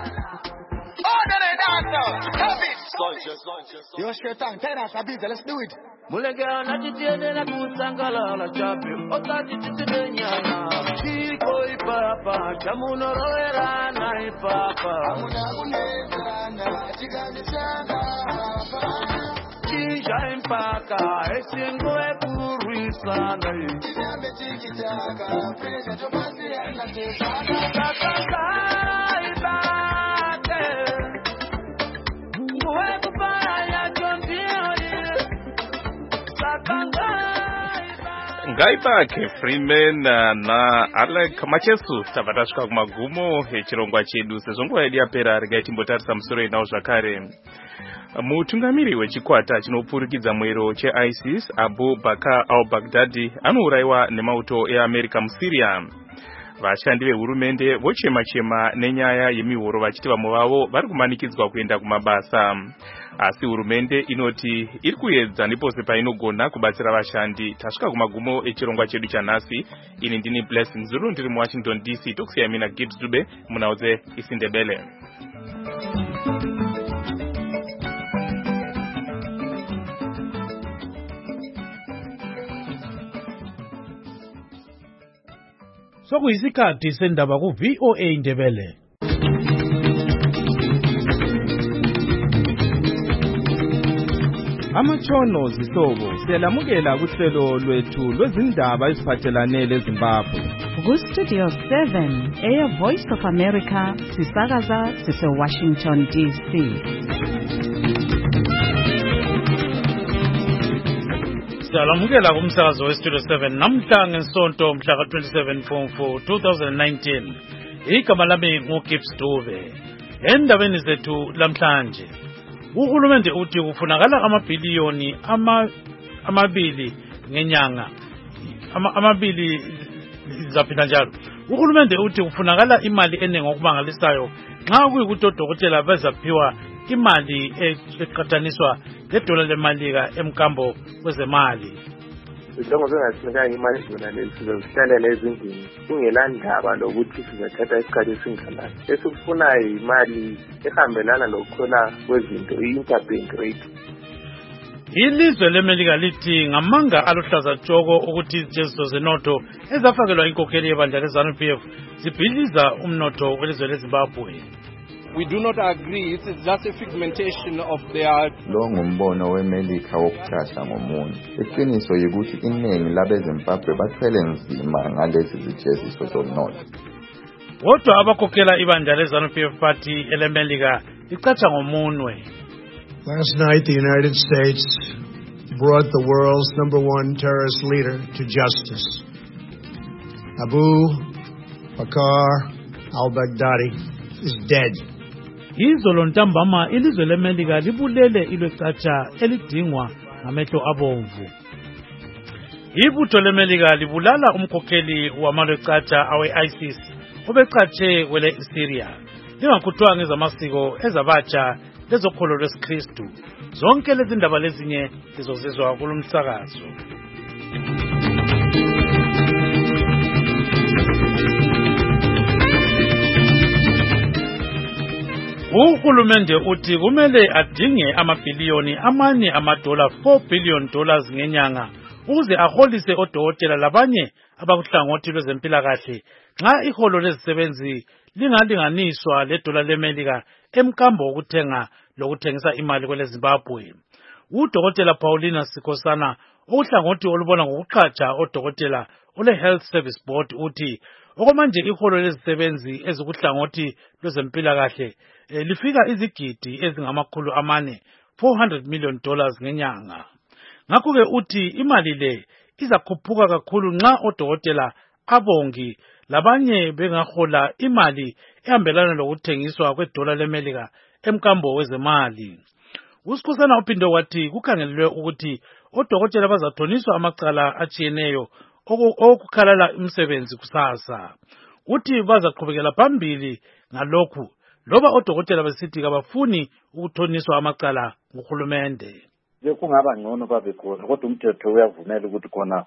Yo, Shaitan, tell us a bit, let's do it. Mulega na titiene na kusangala la chapi, ota titite nyana. Chiko ipapa, chamuno roera na ipapa. Amuna uneza na chigani chana papa. Chinja impaka, esingo ekuruisa na yi. Chinyambe chikitaka, pesa chomasi anatesana. Kakaka ibate. Ngaibake Freeman na Alec Machesu tabatashika kumagumo echirongwa chedu sezonguva yedu yapera regai timbotarisa musoro inawo zvakare. Mutungamiri wechikwata chinopfurikidza mwero cheISIS Abu Bakr al-Baghdadi anouraiwa nemauto eAmerica muSyria. Vashandi vehurumende vochema chema nenyaya yemihoro vachiti vamwe vavo vari kumanikidzwa kuenda kumabasa. Asi hurumende inoti iri kuedza nepose painogona kubatsira vashandi. Tasvika kumagumo echirongwa chedu chanhasi. Ini ndini Blessing Zulu ndiri muWashington D C, tokusiyai mina Gibbs Dube munhau dzeIsindebele. Sokuyisikhathi sendaba ku V O A Indebele. Amatshono zihlobo siyalamukela kuhlelo lwethu lwezindaba eziphathelane leZimbabwe. Ku-Studio seven, Air Voice of America, sisakaza sise-Washington D C. Siyalamukela kumsakazo we-Studio seven namhla ngesonto mhla ka twenty-seven Mfumfu two thousand nineteen. Igama lami nguGibbs Dube. Endabeni zethu lamhlanje, uhulumende uthi kufunakala amabhiliyoni ama amabili ngenyanga. Ama amabili zaphinda njalo. Uhulumende uthi kufunakala imali eningi okubangalisayo nxa kuyikuthi odokotela bezaphiwa imali eqhathaniswa ledola lemalika emkambo kwezemali. Njengoba bengasinakanga imali zona lezi sizozihlalela ezindlini kungelandaba lokuthi sizathatha isikhathi esinganani. Esikufunayo imali ehambelana nokukhula kwezinto, i-interbank rate. Ilizwe lemelika lithi ngamanga aluhlaza tshoko ukuthi izijeziso zenotho ezafakelwa inkokheli yebandla le-ZANU P F zibhidliza umnotho welizwe leZimbabwe. We do not agree. It is just a figmentation of their... Lo ngumbono weMelika wokuthahla ngomunye. Iqiniso yikuthi iningi labeZimbabwe bathwele nzima ngalezi zijeziso zomnotho. Kodwa abakhokhela ibandla le-ZANU P F party elemelika licatsha ngomunwe. Last night, the United States brought the world's number one terrorist leader to justice. Abu Bakr al-Baghdadi is dead. Izolo ntambama ilizwe lemelika libulele ilwecatsha elidingwa ngamehlo abomvu. Ibutho lemelika libulala umkhokheli wamalwecatsha awe-ISIS obecatshe kwele Syria. Lingakhuthwa ngezamasiko ezabatsha lezokholo lwesikristu. Zonke lezi ndaba lezinye lizozizwa kulumsakazo. Uhulumende uthi kumele adinge amabhiliyoni amane amadola four billion dollars ngenyanga ukuze aholise odokotela labanye abakuhlangothi lwezempilakahle nxa iholo lezisebenzi lingalinganiswa ledola lemelika emkambo wokuthenga lokuthengisa imali kwele Zimbabwe. Udokotela Paulina Sikosana okuhlangothi olubona ngokuqhatsha odokotela ole Health Service Board uthi okwamanje iholo lezisebenzi ezikuhlangothi lwezempilakahle E, lifika izigidi ezingamakhulu amane four hundred million dollars ngenyanga. Ngakho-ke uthi imali le izakhuphuka kakhulu nxa odokotela abongi labanye bengahola imali ehambelana lokuthengiswa kwedola lemelika emkambo wezemali. Usikhosana uphinde wathi kukhangelelwe ukuthi odokotela bazathoniswa amacala atshiyeneyo okukhalala umsebenzi kusasa. Uthi bazaqhubekela phambili ngalokhu loba odokotela besithi kabafuni ukuthoniswa amacala nguhulumende. Bekungaba ngcono babe khona kodwa umthetho uyavumela ukuthi khona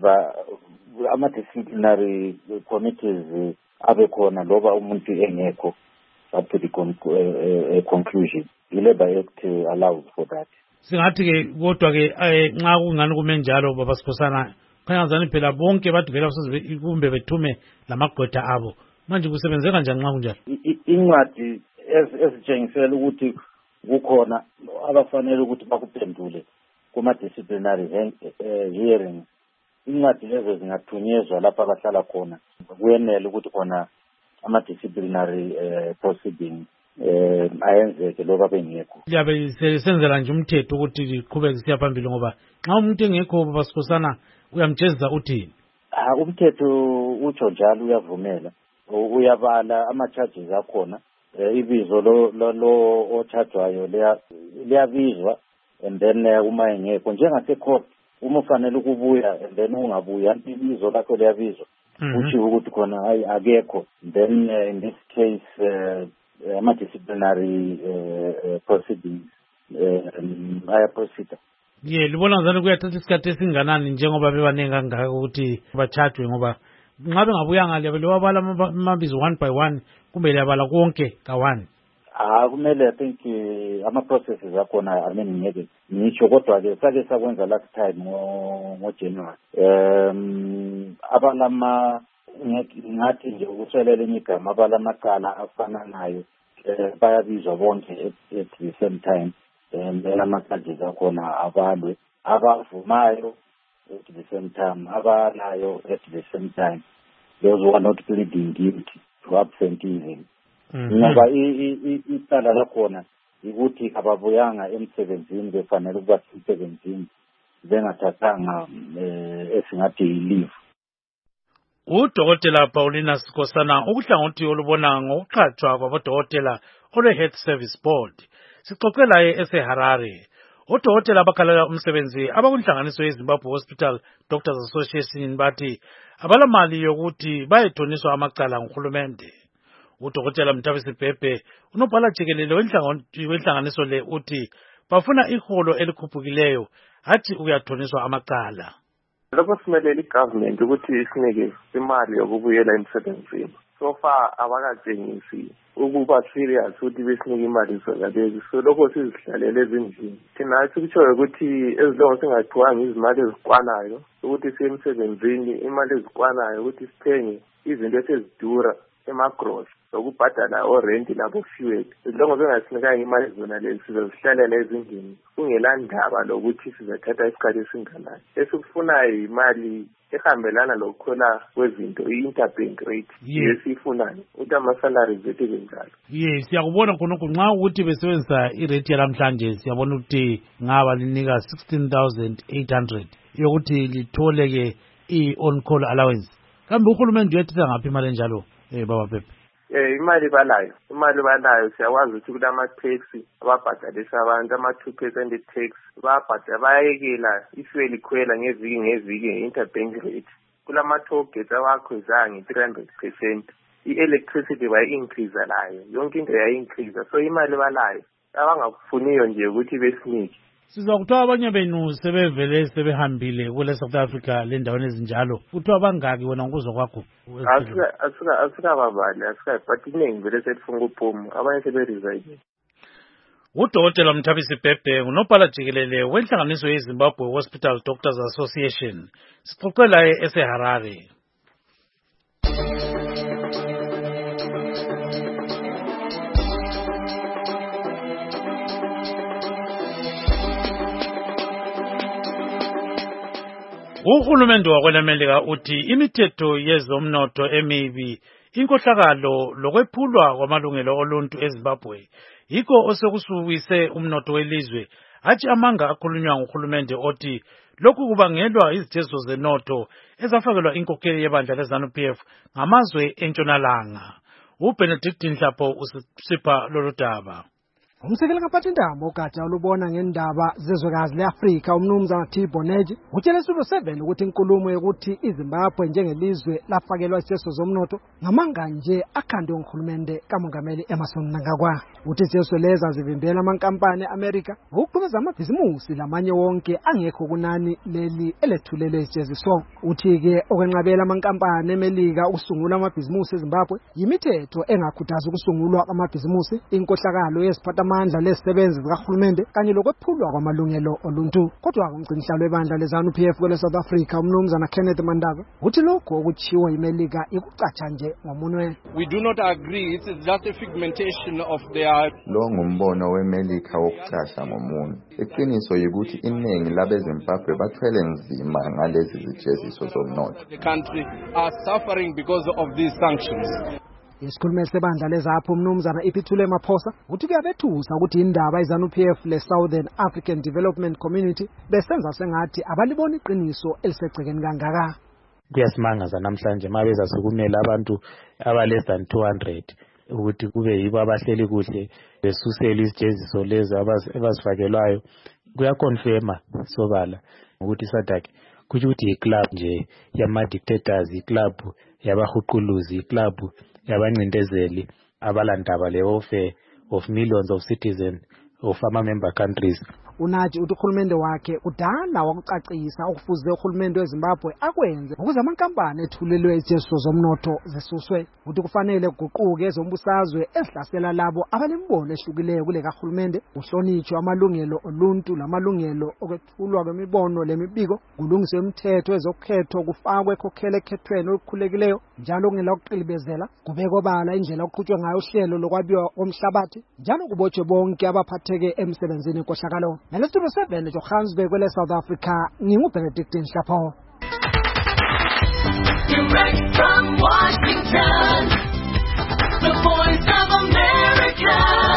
ama-disciplinary committees abe khona loba umuntu engekho up to the conclusion. I-Labour Act allows for that. Singathi-ke kodwa-ke nxa kungani kume njalo baba Sikhosana khanyazani phela bonke bathi vele kumbe bethume lamagqwetha abo. Manje kusebenzeka kanjani nxa kunjalo? Incwadi ezitshengisela ukuthi kukhona abafanele ukuthi bakuphendule kuma-disciplinary hearings. Incwadi lezo zingathunyezwa lapha abahlala khona. Kuyenele ukuthi khona ama-disciplinary proceedings ayenzeke loba bengekho. Liyabe senzela nje umthetho ukuthi liqhubeke siya phambili ngoba nxa umuntu engekho baba Sikhosana uyamjezisa uthini? Ah, umthetho utsho njalo uyavumela. Uyabala ama-charges akhona. Ibizo lo lo ochajwayo liyabizwa and then uma engekho njengase-court uma ufanele ukubuya and then ungabuya ibizo lakho liyabizwa. Utsho ukuthi khona hayi akekho. Then uh, in this case uh, ama-disciplinary uh, uh, proceedings uh, ayaproceda. Ye libona ngani kuyathatha isikhathi esinganani njengoba bebaningi kangaka ukuthi bachajwe ngoba nxa bengabuyanga liyabe liwabala amabizo one by one kumbe liyabala konke ka-one? Ah, kumele I think ama-processes akhona ameni ngeke ngisho kodwa-ke sake sakwenza last time ngo-January. Um, abalama ngathi nje ukuswelela enye igama abalamacala afananayo bayabizwa bonke at the same time and then ama-charges akhona abalwe abavumayo at the same time abanayo at the same time those who are not pleading guilty to absenteeism. Ngoba icala lakhona ukuthi ababuyanga emsebenzini befanele ukuba semsebenzini bengathathanga esingathi leave. Udokotela Paulina Sikosana ukuhlangothi olubona ngokuqhatshwa kwabodokotela olwe-Health Service Board sixoxe laye eseHarare. Odokotela abakhalela umsebenzi abakunhlanganiso yeZimbabwe Hospital Doctors Association bathi abalamali yokuthi bayethoniswa amacala nguhulumende. Udokotela Mthabisi Bhebhe unobhala jikelele wenhlanganiso le uthi bafuna iholo elikhuphukileyo athi uyathoniswa amacala. Lokho simelele igovernment ukuthi isinike imali yokubuyela emsebenzini. So far abakatshengisi ukuba serious ukuthi besinike imali zonalezi. So lokho sizihlalele ezindlini. Thina sikutshoyo ukuthi ezilongo singaqhwanga izimali ezikwanayo ukuthi siye emsebenzini, imali ezikwanayo ukuthi sithenge izinto esezidura emagross lokubhadala orent labo fuel. Izilongo zingasinekanga imali zonalezi sizozihlalela ezindlini. Kungelandaba lokuthi sizathatha isikhathi esinganani. Esikufunayo imali ehambelana lokukhula kwezinto i-interbank rate yesifunayo ukuthi ama-salary zethu benjalo. Yes, siyakubona khonokho nxa ukuthi besebenzisa irate yalamhlanje siyabona ukuthi ngaba linika sixteen thousand eight hundred yokuthi litholeke i-on call allowance. Kambe uhulumende uyathatha ngaphi imali enjalo eh baba Pepe? Eh imali balayo imali balayo siyakwazi ukuthi kulama-taxi ababhadalisa abantu ama-two percent tax babhadala bayayekela ifuel ikhwela ngeviki ngeviki nge-interbank rate. Kulama-toll gates awakhwezanga nge-three hundred percent. I-electricity bayi-increase layo yonke into yayi-increase. So imali balayo abangakufuniyo nje ukuthi besinike. Siza kuthiwa abanye benu sebevele sebehambile kule South Africa le ndaweni ezinjalo. Kuthiwa bangaki wena ngokuzwa kwakho? Asika asika asika babali asika but iningi vele setfunga uphuma abanye seberesign. Udokotela Mthabisi Bhebhe unobhala jikelele wenhlanganiso yeZimbabwe Hospital Doctors Association sixoxe laye eseHarare. Uhulumende wakweLamelika uthi imithetho yezomnotho emibi inkohlakalo lokwephulwa kwamalungelo oluntu eZimbabwe yikho osekusuwise umnotho welizwe athi amanga akhulunywa nguhulumende othi lokhu kubangelwa izithetho zenotho ezafakelwa inkokheli yebandla leZANU P F ngamazwe entshonalanga. uBenedict Nhlapo usipha lolu daba. Umsekela kaphathindaba ogatsha olubona ngendaba zezwekazi leAfrika umnumzana Thabo Neji utshele Studio seven ukuthi inkulumo yokuthi iZimbabwe njengelizwe lafakelwa isithetho zomnotho ngamanga nje akhandwe nguhulumende kamongameli Emmerson Mnangagwa. Uthi isithetho leza zivimbela amankampani eAmerica ukuqhubeza amabhizimusi lamanye wonke angekho kunani leli elethulele isijeziso. Uthi ke okwenqabela amankampani eMelika ukusungula amabhizimusi eZimbabwe yimithetho engakhuthaza ukusungulwa kwamabhizimusi, inkohlakalo yesiphatha amandla lezisebenzi zikahulumende kanye lokwephulwa kwamalungelo oluntu. Kodwa umgcinisihlalo webandla leZANU P F kwele South Africa umnumzana Kenneth Mandava uthi lokho okutshiwo yiMelika ikucatsha nje ngomunwe. We do not agree, it is just a figmentation of their. Lo ngumbono weMelika wokucasha ngomunwe. Iqiniso yikuthi iningi labeZimbabwe bathwele nzima ngalezi zijeziso zomnotho. The country are suffering because of these sanctions. Isikhulumeli sebandla lezapho umnumzana Ipithule Maphosa uthi kuyabethusa ukuthi indaba iZANU P F le Southern African Development Community besenza sengathi abalibona iqiniso elisegcekeni kangaka. Kuyasimangaza namhlanje mabeza sukumela abantu aba less than two hundred ukuthi kube yibo abahleli kuhle besusela isijeziso lezi abazifakelwayo. Kuyakonfirma sobala ukuthi SADC kuthi ukuthi iclub nje yama dictators, iclub yabahuquluzi, iclub yabancindezeli abalandaba le welfare of millions of citizens of ama member countries. unathi uthi uhulumende wakhe udala wakucacisa okufuze uhulumende weZimbabwe akwenze ukuze amankampani ethulelwe ijeziso zomnotho zisuswe. Uthi kufanele kuguquke ezombusazwe ezihlasela labo abanembono ehlukileyo kule kahulumende, kuhlonitshwe amalungelo oluntu lamalungelo okwethulwa kwemibono lemibiko, kulungiswe imithetho ezokhetho, kufakwe ekhokhela ekhethweni olukhululekileyo njalo kungela ukuqilibezela, kubekwe obala indlela okuqhutshwe ngayo uhlelo lokwabiwa komhlabathi njalo kubotshwe bonke abaphatheke emsebenzini enkohlakalo. Nelestudio seven Johannesburg kwele South Africa, nginguBenedict Nhlapho. Direct from Washington, the voice of America,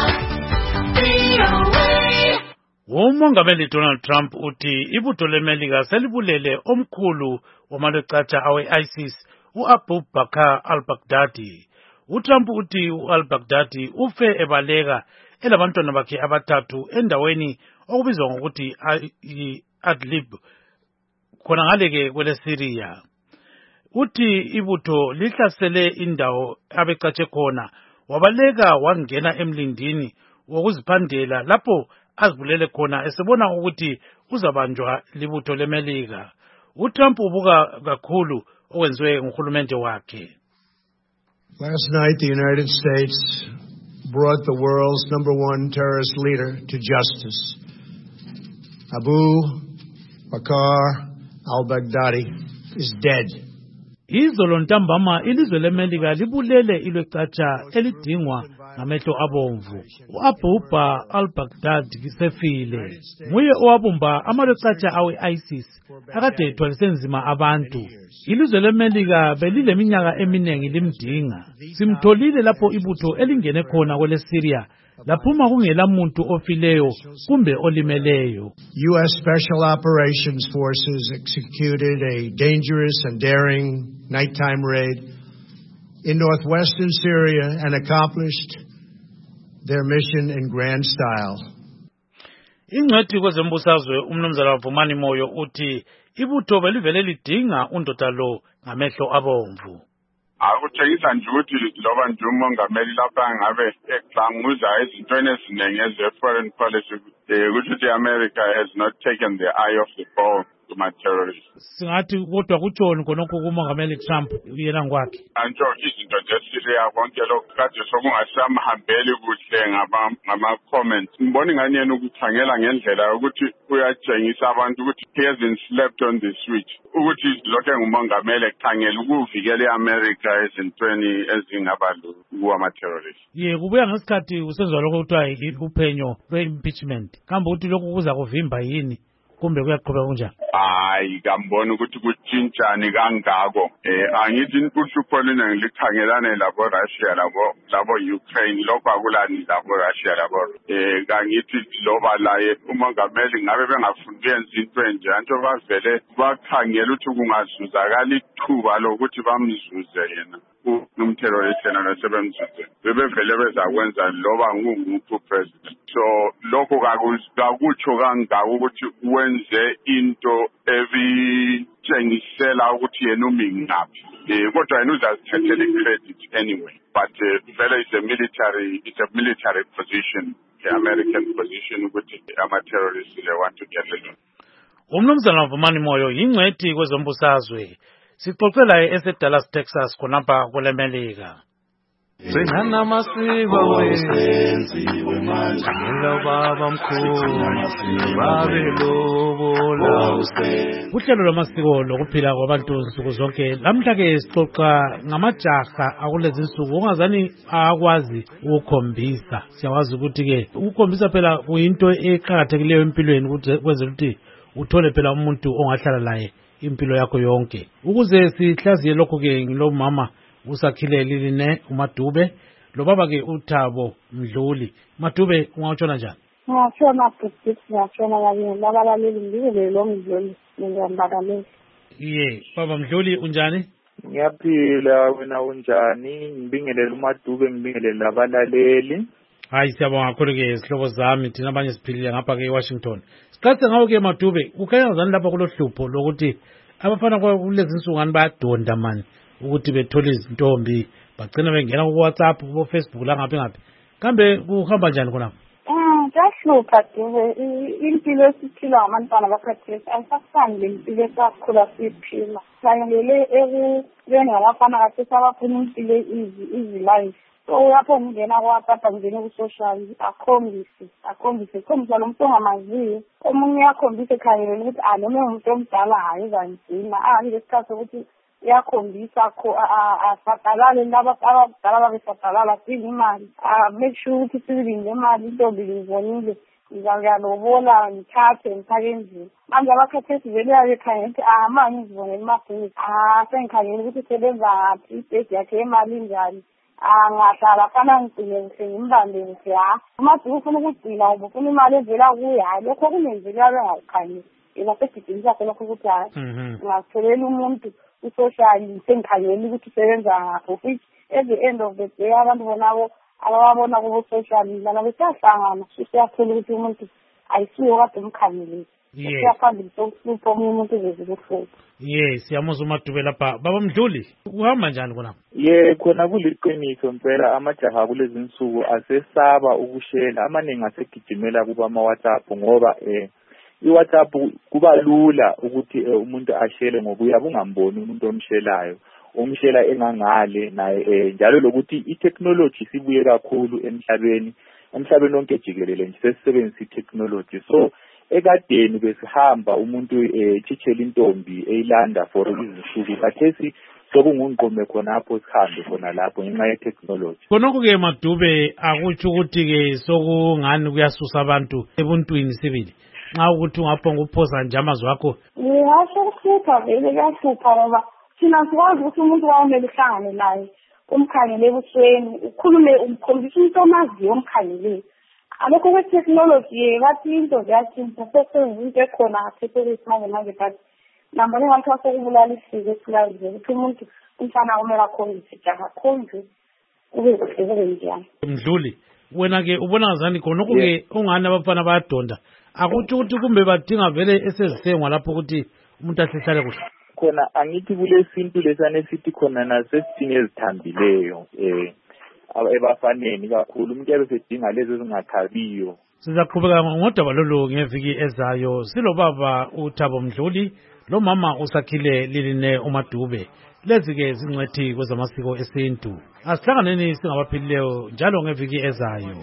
V O A. Umongameli Donald Trump uthi ibutho leMelika selibulele omkhulu wamalecatsha awe-ISIS u-Abu Bakr al-Baghdadi. UTrump uthi u-al-Baghdadi ufe ebaleka elabantwana bakhe abathathu endaweni okubizwa ngokuthi i-Adlib khona ngale kwele Syria. Uthi ibutho lihlasele indawo abecatshe khona wabaleka wangena emlindini wokuziphandela lapho azibulele khona esebona ukuthi uzabanjwa libutho leMelika. UTrump ubuka kakhulu okwenziwe nguhulumende wakhe. Last night, the United States brought the world's number one terrorist leader to justice. Abu Bakr al-Baghdadi is dead. Izolo ntambama ilizwe leMelika libulele ilecatsha elidingwa ngamehlo abomvu. U-Abu Bakr al-Baghdadi sefile. Nguye owabumba amalecatsha awe-ISIS akade ethwalise nzima abantu. Ilizwe leMelika belileminyaka eminengi limdinga. Simtholile lapho ibutho elingene khona kwele Syria laphuma kungela muntu ofileyo kumbe olimeleyo. U S Special Operations Forces executed a dangerous and daring nighttime raid in northwestern Syria and accomplished their mission in grand style. Ingcwethi kwezembusazwe umnumzana Vumani Moyo uthi ibutho belivele lidinga undoda lo ngamehlo abomvu. Akutshengisa nje ukuthi loba nje umongameli lapha ngabe eglanguza ezintweni eziningi eze-foreign policy ukuthi i-America has not taken the eye off the ball kuma-terrorists. Singathi kodwa kutshoni khonokho kumongameli Trump yena ngokwakhe. Antsho izinto zesiriya konke lokhu kade sokungasamhambeli kuhle ngama-comments. Ngibona ingani yena ukukhangela ngendlela yokuthi uyatshengisa abantu ukuthi he hasn't slept on the switch. Ukuthi lokho engumongameli ekhangela ukuvikela i-America ezintweni ezingaba kuwama-terrorists. Ye kubuya ngesikhathi usenzwa lokho kuthiwa uphenyo lwe-impeachment. Kambe ukuthi lokhu kuza kuvimba yini kumbe kuyaqhubeka kunjani? Hayi kambona ukuthi kutshintshani kangako. Eh angithi uhlupho lena likhangelane labo Russia labo labo Ukraine lokho akulani labo Russia labo eh kangithi loba laye umongameli ngabe bengafundi izinto enje anto bavele bakhangela ukuthi kungazuzakala ithuba lokuthi bamzuze yena umterrorist yena nasebemzuze bebevele bezakwenza loba ngunguphi president. So lokho kakutsho kangako ukuthi wenze into ebitshengisela ukuthi yena umingaphi. Eh kodwa yena uzazithathela i-credit anyway, but vele is a military it's a military position, the American position ukuthi ama-terrorists they want to get rid of. Umnumzana Vumani Moyo yingcwethi kwezombusazwe. Sixoxela eseDallas, Texas khonapha kwele Melika. Sengana masiko wenziwe manje ngilobaba mkhulu babe lobola. Uhlelo lwamasiko lokuphila kwabantu nsuku zonke lamhla ke sixoxa ngamajaha akulezi nsuku ongazani akwazi ukukhombisa. Siyawazi ukuthi ke ukukhombisa phela kuyinto eqhakathekileyo empilweni ukuthi kwenze ukuthi uthole phela umuntu ongahlala laye impilo yakho yonke. Ukuze sihlaziye lokho ke ngilomama usakhile liline uMadube lo baba ke uThabo Mdluli. Madube ungawutshona njani? Ngiyashona futhi ngiyashona kanye labalaleli ngizele lo Mdluli ngiyambakaleli. Ye baba Mdluli unjani? Ngiyaphila wena unjani? Ngibingelele uMadube ngibingelele labalaleli. Hayi siyabonga kakhulu ke sihlobo zami thina abanye siphilile ngapha ke eWashington. Siqhathe ngawo ke Madube ukhanya ngazani lapha kulohlupho lokuthi abafana kulezi nsuku ngani bayadonda mani ukuthi bethole izintombi bagcina bengena ku WhatsApp ku Facebook la ngaphi ngaphi. Kambe kuhamba njani khona? Eh, kuyahlupha Dube, impilo esiphila ngabantwana bakhathesi ayisafani lempilo esakhula siyiphila. Kanyelele ekubeni ngabafana kathesi abafuna impilo easy-life. So uyapho ungena kwatata ngene ku-social akhombise akhombise khombisa lo muntu ongamaziyo omunye yakhombise ekhangelele ukuthi ah noma umuntu omdala hayi uzanzima ah ngesikhathi sokuthi uyakhombisa afatalale laba abadala babefatalala sidla imali make sure ukuthi sidle imali intombi ngizonile ngizakuyalobola ngithathe ngifake endlini manje abakhathesi vele yabekhangela ukuthi ah manje ngizibonela imabhizi ah sengikhangela ukuthi usebenza ngaphi ibhedi yakhe imali njani angahlala fana ngigcine kuhle ngimbambe ngithi ha uMaDube ufuna ukugcina ubufuna imali evela kuye hayi lokho kunenzeka yabe ngawukhanyisa yena segidinisa khona lokho ukuthi hayi ngakutholela umuntu usocial sengikhangela ukuthi usebenza ngaphi which at the end of the day abantu bonabo ababona kubo social lana besahlangana siyathola ukuthi umuntu ayisiyo kade umkhangelile siyafanda sokuhlupha umuntu ezekuhlupha. Yes, siyamuzwa uMaDube lapha. Baba Mdluli, uhamba njani khona? Ye khona kuliqiniso mpela amajaha kulezi insuku asesaba ukushela amaningi asegijimela kuba ama WhatsApp ngoba eh iWhatsApp kuba lula ukuthi umuntu ashele ngoba uyabe ungamboni umuntu omshelayo umshela engangale naye njalo lokuthi itechnology sibuye kakhulu emhlabeni emhlabeni wonke jikelele nje sesebenzisa itechnology so ekadeni besihamba umuntu echithela intombi eyilanda for izinsuku kathesi sokungungqome khonapho sihambe khona lapho ngenxa ye technology. Khonokho ke Madube akutsho ukuthi ke sokungani kuyasusa abantu ebuntwini sibili nxa ukuthi ungaphonga uphosa nje amazwi akho. Ngiyasho ukuhlupha vele kuyahlupha ngoba thina sikwazi ukuthi umuntu wawumele uhlangane naye umkhangele ebusweni ukhulume umkhombisa umuntu omaziyo umkhangele. Alokho kwe-technology bathi into ziyatshintsha sesenza into ekhona kathesi manje manje but namba lengathi wasokubulala isiko esilaziyo ukuthi umuntu umfana kumele akhombise jaha akhombe kube kuhle kube njani. Mdluli wena-ke ubona ngazani khonokho-ke ungani abafana bayadonda akutsho ukuthi kumbe badinga vele esezisengwa lapho ukuthi umuntu asehlale kuhle. Khona angithi kule sintu lesane sithi khona nasesithinge ezithambileyo eh ebafaneni kakhulu umuntu yabe sedinga lezo ezingathabiyo. Sizaqhubeka ngodaba lolu ngeviki ezayo silobaba uThabo Mdluli lo mama usakhile liline uMaDube lezi-ke zingcwethi kwezamasiko esintu asihlanganeni singabaphilileyo njalo ngeviki ezayo.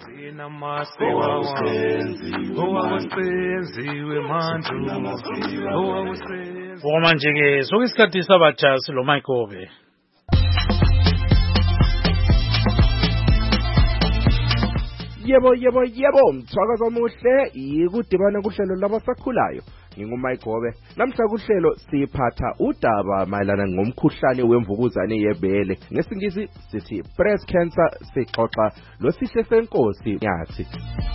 Okwamanje-ke sokuyisikhathi sabatsha silo Mike. Yebo yebo yebo mthwakazo omuhle ikudibana kuhlelo labasakhulayo nginguMayigobe namhla kuhlelo siphatha udaba mayelana ngomkhuhlane wemvukuzane yebele ngesingisi sithi breast cancer sixoxa losihle senkosi nyathi.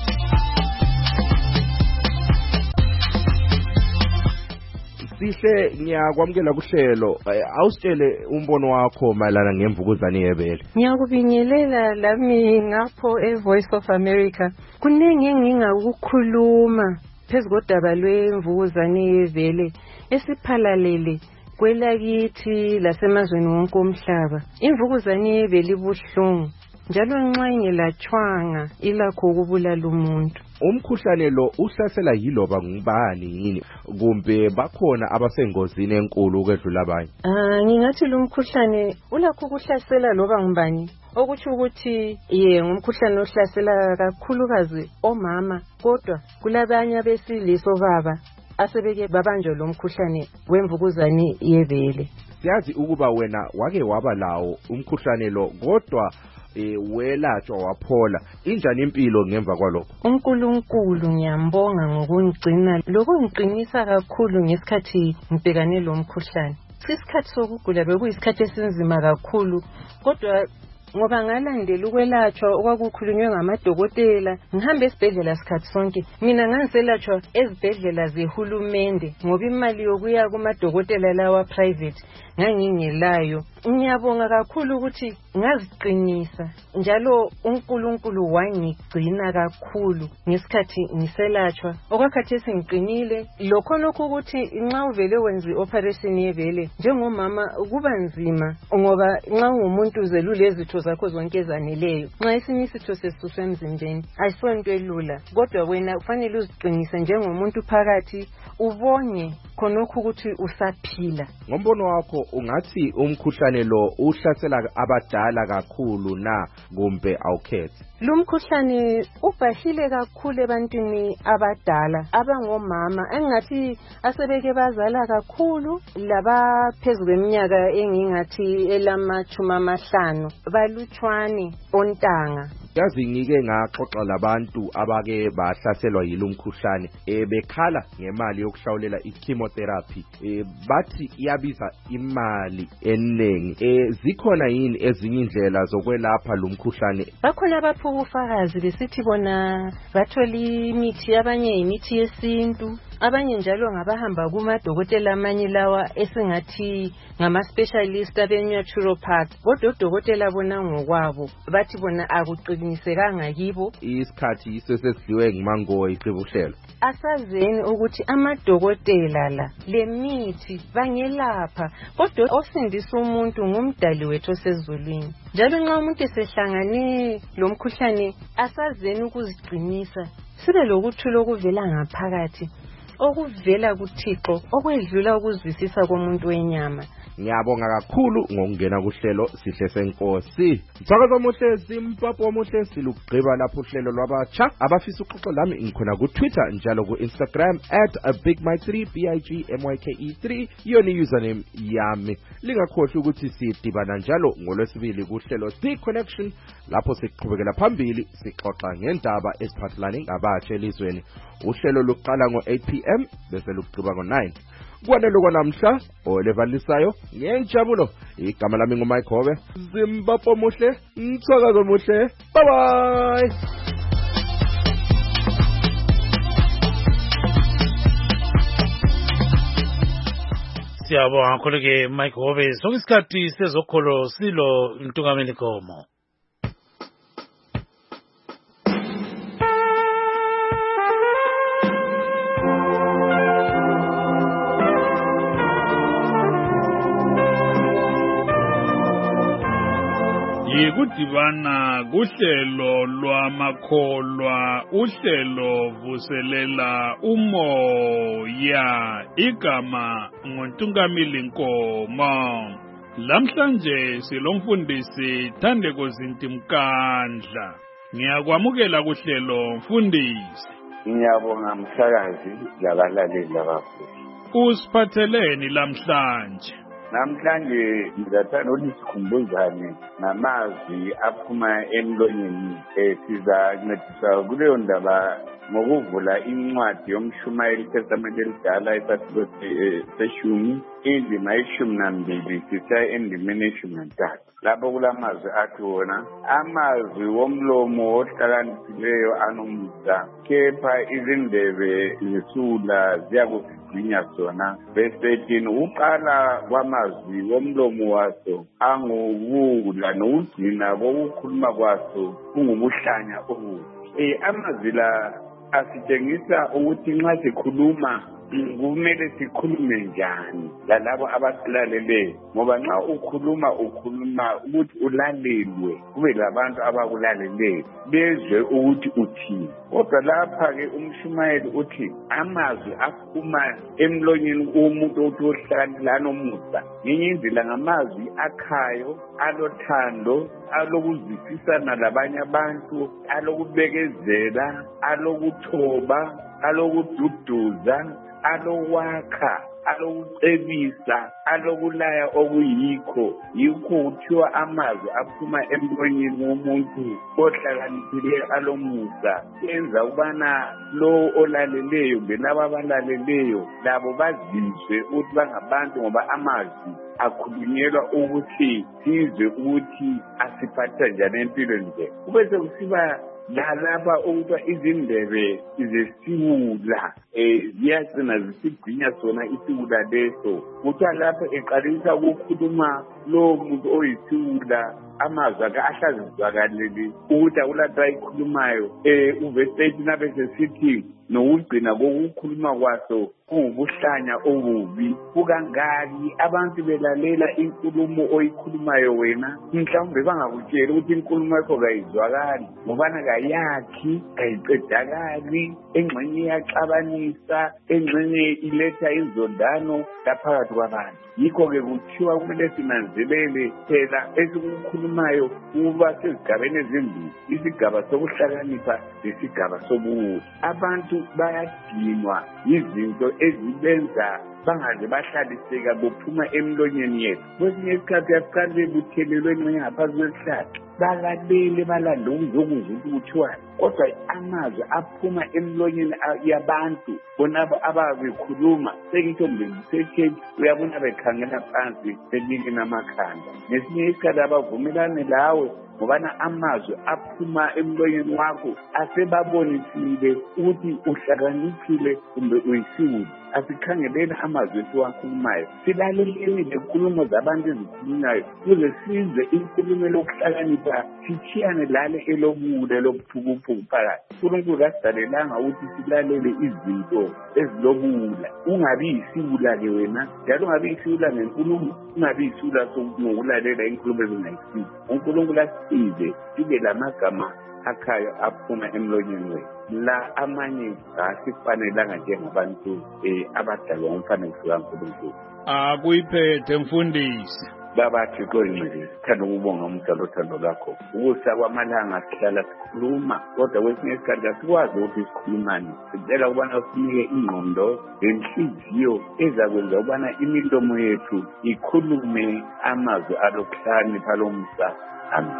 Sihle ngiyakwamukela kuhlelo awusitshele umbono wakho mayelana ngemvukuzane yebele. Ngiyakubingelela lami ngapho eVoice of America kuningi engingakukhuluma phezu kodaba lwemvukuzane yebele esiphalalele kwelakithi lasemazweni wonke omhlaba. Imvukuzane yebele ibuhlungu njalo nxa ingelatshwanga ilakho ukubulala umuntu. Umkhuhlane lo uhlasela yiloba ngubani yini kumbe bakhona abasengozini enkulu ukwedlula abanye? Ah ngingathi lo mkhuhlane ulakho ukuhlasela loba ngubani okuthi ukuthi ye ngumkhuhlane ohlasela kakhulukazi omama kodwa kulabanye abesilisa baba asebeke babanjwa lo mkhuhlane wemvukuzane yebele. Siyazi ukuba wena wake waba lawo umkhuhlane lo kodwa e welatshwa waphola injani impilo ngemva kwalokho? uNkulunkulu ngiyambonga ngokungigcina lokungiqinisa kakhulu ngesikhathi ngibhekane lo mkhuhlane. Isikhathi sokugula bekuyisikhathi esinzima kakhulu kodwa ngoba ngalandela ukwelatshwa okwakukhulunywe ngamadokotela ngihambe esibhedlela sikhathi sonke mina ngangiselatshwa ezibhedlela zehulumende ngoba imali yokuya kumadokotela lawa private ngangingelayo Ngiyabonga kakhulu ukuthi ngaziqinisa njalo uNkulunkulu wangigcina kakhulu ngesikhathi ngiselatshwa. Okwakhathesi ngiqinile lokho nokho ukuthi nxa uvele wenza i-operation yebele njengomama kuba nzima ngoba nxa ungumuntu uzelule izitho zakho zonke ezaneleyo. Nxa esinye isitho sesuswe emzimbeni ayisonto elula, kodwa wena kufanele uziqinise njengomuntu phakathi ubonge khonokho ukuthi usaphila. Ngombono wakho ungathi umkhuhlane lo uhlasela abadala kakhulu na kumbe awukhethi? Lo mkhuhlane ubhahile kakhulu ebantwini abadala abangomama engathi asebeke bazala kakhulu labaphezulu kweminyaka engingathi elamachumi amahlanu balutshwane ontanga. Yazi ngike ngaxoxa labantu abake bahlaselwa yilo mkhuhlane ebekhala ngemali yokuhlawulela i-chemotherapy e, bathi iyabiza imali eningi. E, zikhona yini ezinye indlela zokwelapha lo mkhuhlane? Bakhona abaphuka ufakazi besithi bona bathola imithi, abanye imithi yesintu, abanye njalo ngabahamba kumadokotela amanye lawa esingathi ngama-specialist abe-naturopath. Kodwa odokotela bona ngokwabo bathi bona akuqinisekanga kibo. Isikhathi iso sesidliwe ngumango iqibuhlelo. Asazeni ukuthi amadokotela la lemithi bangelapha, kodwa osindisa umuntu ngumdali wethu osezulwini. Njalo nxa umuntu esehlangane lo mkhuhlane asazeni ukuziqinisa, sibe lokuthula okuvela ngaphakathi okuvela kuThixo okwedlula ukuzwisisa komuntu wenyama. Ngiyabonga kakhulu ngokungena kuhlelo sihle senkosi. Msakazo omuhle Zimbabwe omuhle silugqiba lapho uhlelo lwabatsha abafisa uxoxo lami ngikhona ku Twitter njalo ku Instagram at big my three b i g m y k e three yona username yami. Lingakhohlwa ukuthi sidibana njalo ngolwesibili kuhlelo The Connection lapho siqhubekela phambili sixoxa ngendaba eziphathelane nabatsha elizweni. Uhlelo luqala ngo eight p m bese lugqiba ngo nine. Kwanelo kwanamhla olevalisayo ngenjabulo igama lami nguMike Hobe. Zimbabwe muhle msakazo muhle. Bye bye. Siyabonga kakhulu ke Mike Hobe. Sokusikhathi sezokholo silo Ntungameli Gomo. Yikudibana kuhlelo lwamakholwa, uhlelo vuselela umoya, igama nguNtungameli Nkomo. Lamhlanje silomfundisi Thandeko Zintimkandla. Ngiyakwamukela kuhlelo mfundisi. Ngiyabonga msakazi labalaleli labafundi. Usiphatheleni lamhlanje? Namhlanje ngizathanda ukuthi sikhumbuzane namazwi aphuma emlonyeni. Eh sizancedisa kuleyo ndaba ngokuvula incwadi yomshumayeli iTestament elidala isathulo seshumi indima yeshumi nambili sisiya endimeni yeshumi nantathu. Lapho kulamazwi athi wona amazwi womlomo ohlakaniphileyo anomdla, kepha izindebe zisula ziyakuziginya zona. Verse thirteen, uqala kwamazwi womlomo waso angubula nokugcina kokukhuluma kwaso kungubuhlanya obuhle. Eh amazwi la asitshengisa ukuthi nxa sikhuluma kumele sikhulume njani lalabo abasilaleleyo, ngoba nxa ukhuluma ukhuluma ukuthi ulalelwe, kube labantu abakulaleleyo bezwe ukuthi uthini. Kodwa lapha-ke umshumayeli uthi amazwi aphuma emlonyeni womuntu othi ohlakaniphile anomusa ngenye indlela ngamazwi akhayo, alothando, alokuzwisisana labanye abantu, alokubekezela, alokuthoba, alokududuza, alokwakha, alokucebisa, alokulaya okuyikho. Yikho kuthiwa amazwi aphuma emlonyeni womuntu ohlakaniphileyo alomusa, yenza ukubana lo olaleleyo belabo abalaleleyo labo bazizwe ukuthi bangabantu, ngoba amazwi akhulunyelwa ukuthi sizwe ukuthi asiphatha njani empilweni zethu. Kube sekusiba lalapha ukuba izindebe zesiwula eh ziyagcina zisigcinya sona isiwula leso kuthiwa lapho eqalisa ukukhuluma lo muntu oyisiwula amazwi ake ahlazizwakaleli ukuthi akulapho ayikhulumayo eh uvestate nabe sesithi nokugcina kokukhuluma kwaso kungubuhlanya obubi kukangaki abantu belalela inkulumo oyikhulumayo wena mhlawumbe bangakutshela ukuthi inkulumo yakho kayizwakali ngobana kayakhi kayiqedakali engxenye iyaxabanisa engxenye iletha izondano laphakathi kwabantu yikho-ke kuthiwa kumele sinanzelele phela esikukhulumayo kuba sezigabeni ezimbili isigaba sokuhlakanipha lesigaba sobuwula abantu bayadinwa izinto ezibenza bangaze bahlaliseka bophuma emlonyeni yethu kwesinye isikhathi yasikhathi bebuthelelweni ngaphansi kwesihlahla balalele balanda ukuzokuzwa ukuthi kuthiwani kodwa amazwi aphuma emlonyeni yabantu bona ababekhuluma sengithi mbezisesheni uyabona bekhangela phansi belinke namakhanda nesinye isikhathi abavumelane lawe ngobana amazwi aphuma emlonyeni wakho asebabonisile ukuthi uhlakaniphile kumbe uyisiwula asikhangeleni amazwi esiwakhulumayo silaleleni lenkulumo zabantu ezikhulumayo kuze sizwe inkulumo elokuhlakanipha sitshiyane lale elobule elobuphukuphuku phakathi uNkulunkulu kasidalelanga ukuthi silalele izinto ezilobula ungabi yisiwula-ke wena njalo ungabi yisiwula ngenkulumo ungabi yisiwula ngokulalela inkulumo ezingayisiwo uNkulunkulu asize sibe lamagama akhayo aphuma emlonyeni wethu la amanye asifanelanga njengabantu eh abadalwa ngomfanekiso kaNkulunkulu akuyiphethe mfundisi babathi koyini sithanda ukubonga umdalo othando lakho ukusa kwamalanga sihlala sikhuluma kodwa kwesinye isikhathi asikwazi ukuthi sikhulumane sicela ukubana usinike ingqondo lenhliziyo ezakwenza ukubana imilomo yethu ikhulume amazwi alokuhlakanipha lomsa amen.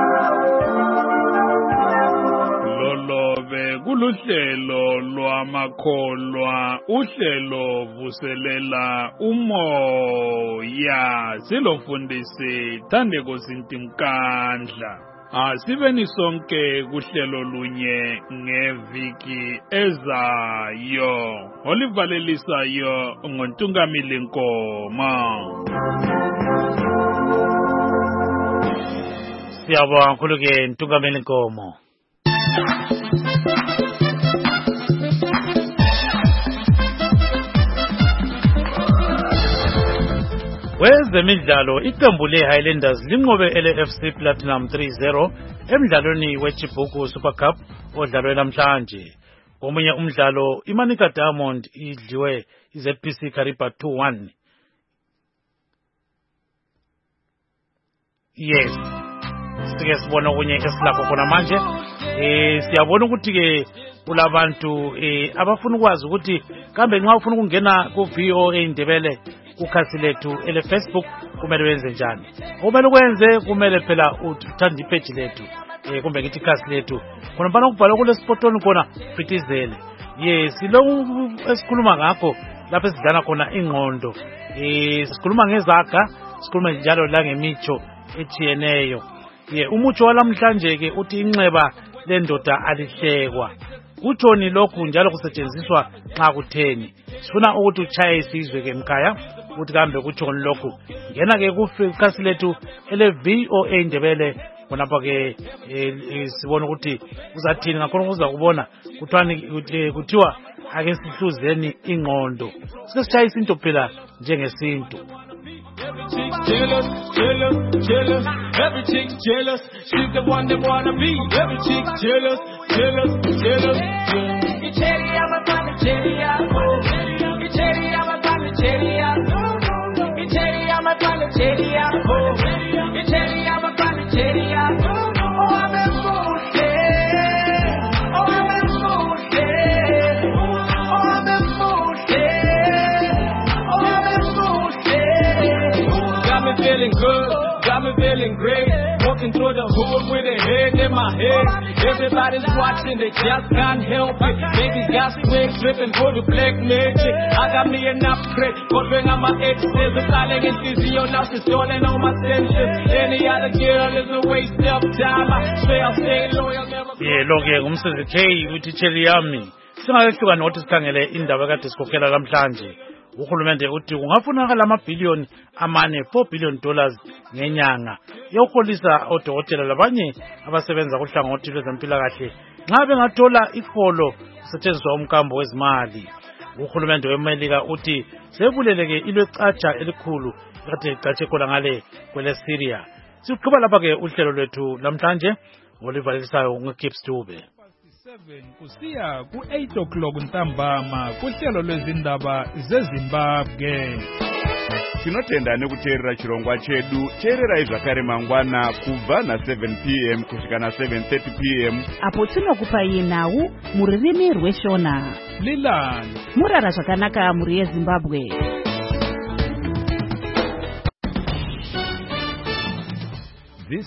Lolobe kuluhlelo lwamakholwa uhlelo vuselela umoya silomfundisi Thandeko Zintimkandla asibeni sonke kuhlelo lunye ngeviki ezayo olivalelisayo ngoNtungamili Nkoma. Siyabonga khuluke Ntungamili Nkomo. Wezemidlalo iqembu le-Highlanders linqobe ele-F C Platinum three zero emdlalweni weChibuku Super Cup odlalwe namhlanje. Omunye umdlalo iManica Diamond idliwe iZ P C Kariba two one. Yes. Sike sibona okunye esilapho khona manje eh siyabona ukuthi ke kulabantu eh abafuna ukwazi ukuthi kambe nxa ufuna ukungena ku V O A Ndebele ukhasi lethu ele Facebook kumele wenze njani kumele ukwenze kumele phela uthanda ipage lethu eh kumbe ngithi ikhasi lethu khona bana ukubhala kule spotoni khona fitizele yes lo esikhuluma ngakho lapho esidlana khona ingqondo eh sikhuluma ngezaga sikhuluma njalo la ngemicho ethiyeneyo. Ye umutsho walamhlanje ke uthi inxeba lendoda alihlekwa. Kuthoni lokhu njalo kusetshenziswa nxa kutheni. Sifuna ukuthi uchaye isizwe ke mkhaya ukuthi kambe kuthoni lokhu. Ngena ke kukhasi lethu ele V O A Ndebele khonapha ke sibona ukuthi uzathini ngakhona uza kubona kuthwani kuthiwa ake sihluzeni ingqondo. Sike sichaye isinto phela njengesinto. Every chick jealous, jealous, jealous. Every chick jealous. She's the one they wanna be. Every chick jealous, jealous, jealous. You cherry, I'm a fan of cherry, you cherry, I'm a fan of cherry, you cherry, I'm a fan of cherry, you cherry, I'm a fan of cherry. Oh, I'm a fool, yeah. Oh, I'm a fool, yeah. Oh, I'm a fool, yeah. Oh, I'm a fool, yeah. Got me feeling good, got me feeling great. Walking through the hood with a head, in my head. Everybody's watching, they just can't help it. Baby got swing, tripping, go to black magic. I got me an upgrade, but bring on my exes. I'm calling it physio, now she's stolen all my senses. Any other girl is a waste of time. I swear I'll stay loyal, never. Yeah, lo ke ngumsisi K uthi tsheli yami singakehluka nokuthi sikhangele indaba kade sikhokhela namhlanje. Uhulumende uthi kungafunakala amabhiliyoni amane four billion dollars ngenyanga yokuholisa odokotela labanye abasebenza kuhlangothi lwezempilakahle nxa bengathola iholo kusetshenziswa umkambo wezimali. Uhulumende weMelika uthi sebuleleke ilwecatsha elikhulu kade icatshe khona ngale kwele Syria. Siqhuba lapha ke uhlelo lwethu namhlanje ngolivalisayo nguGibbs Dube. seven kusiya ku eight o'clock ntambama kuhlelo lwezindaba zeZimbabwe. Tinotenda nekuteerera chirongwa chedu teererai zvakare mangwana kubva na seven p m kusvika na seven thirty p m apo tinokupai nhau muririmi rweshona Lilani murara zvakanaka muri yeZimbabwe.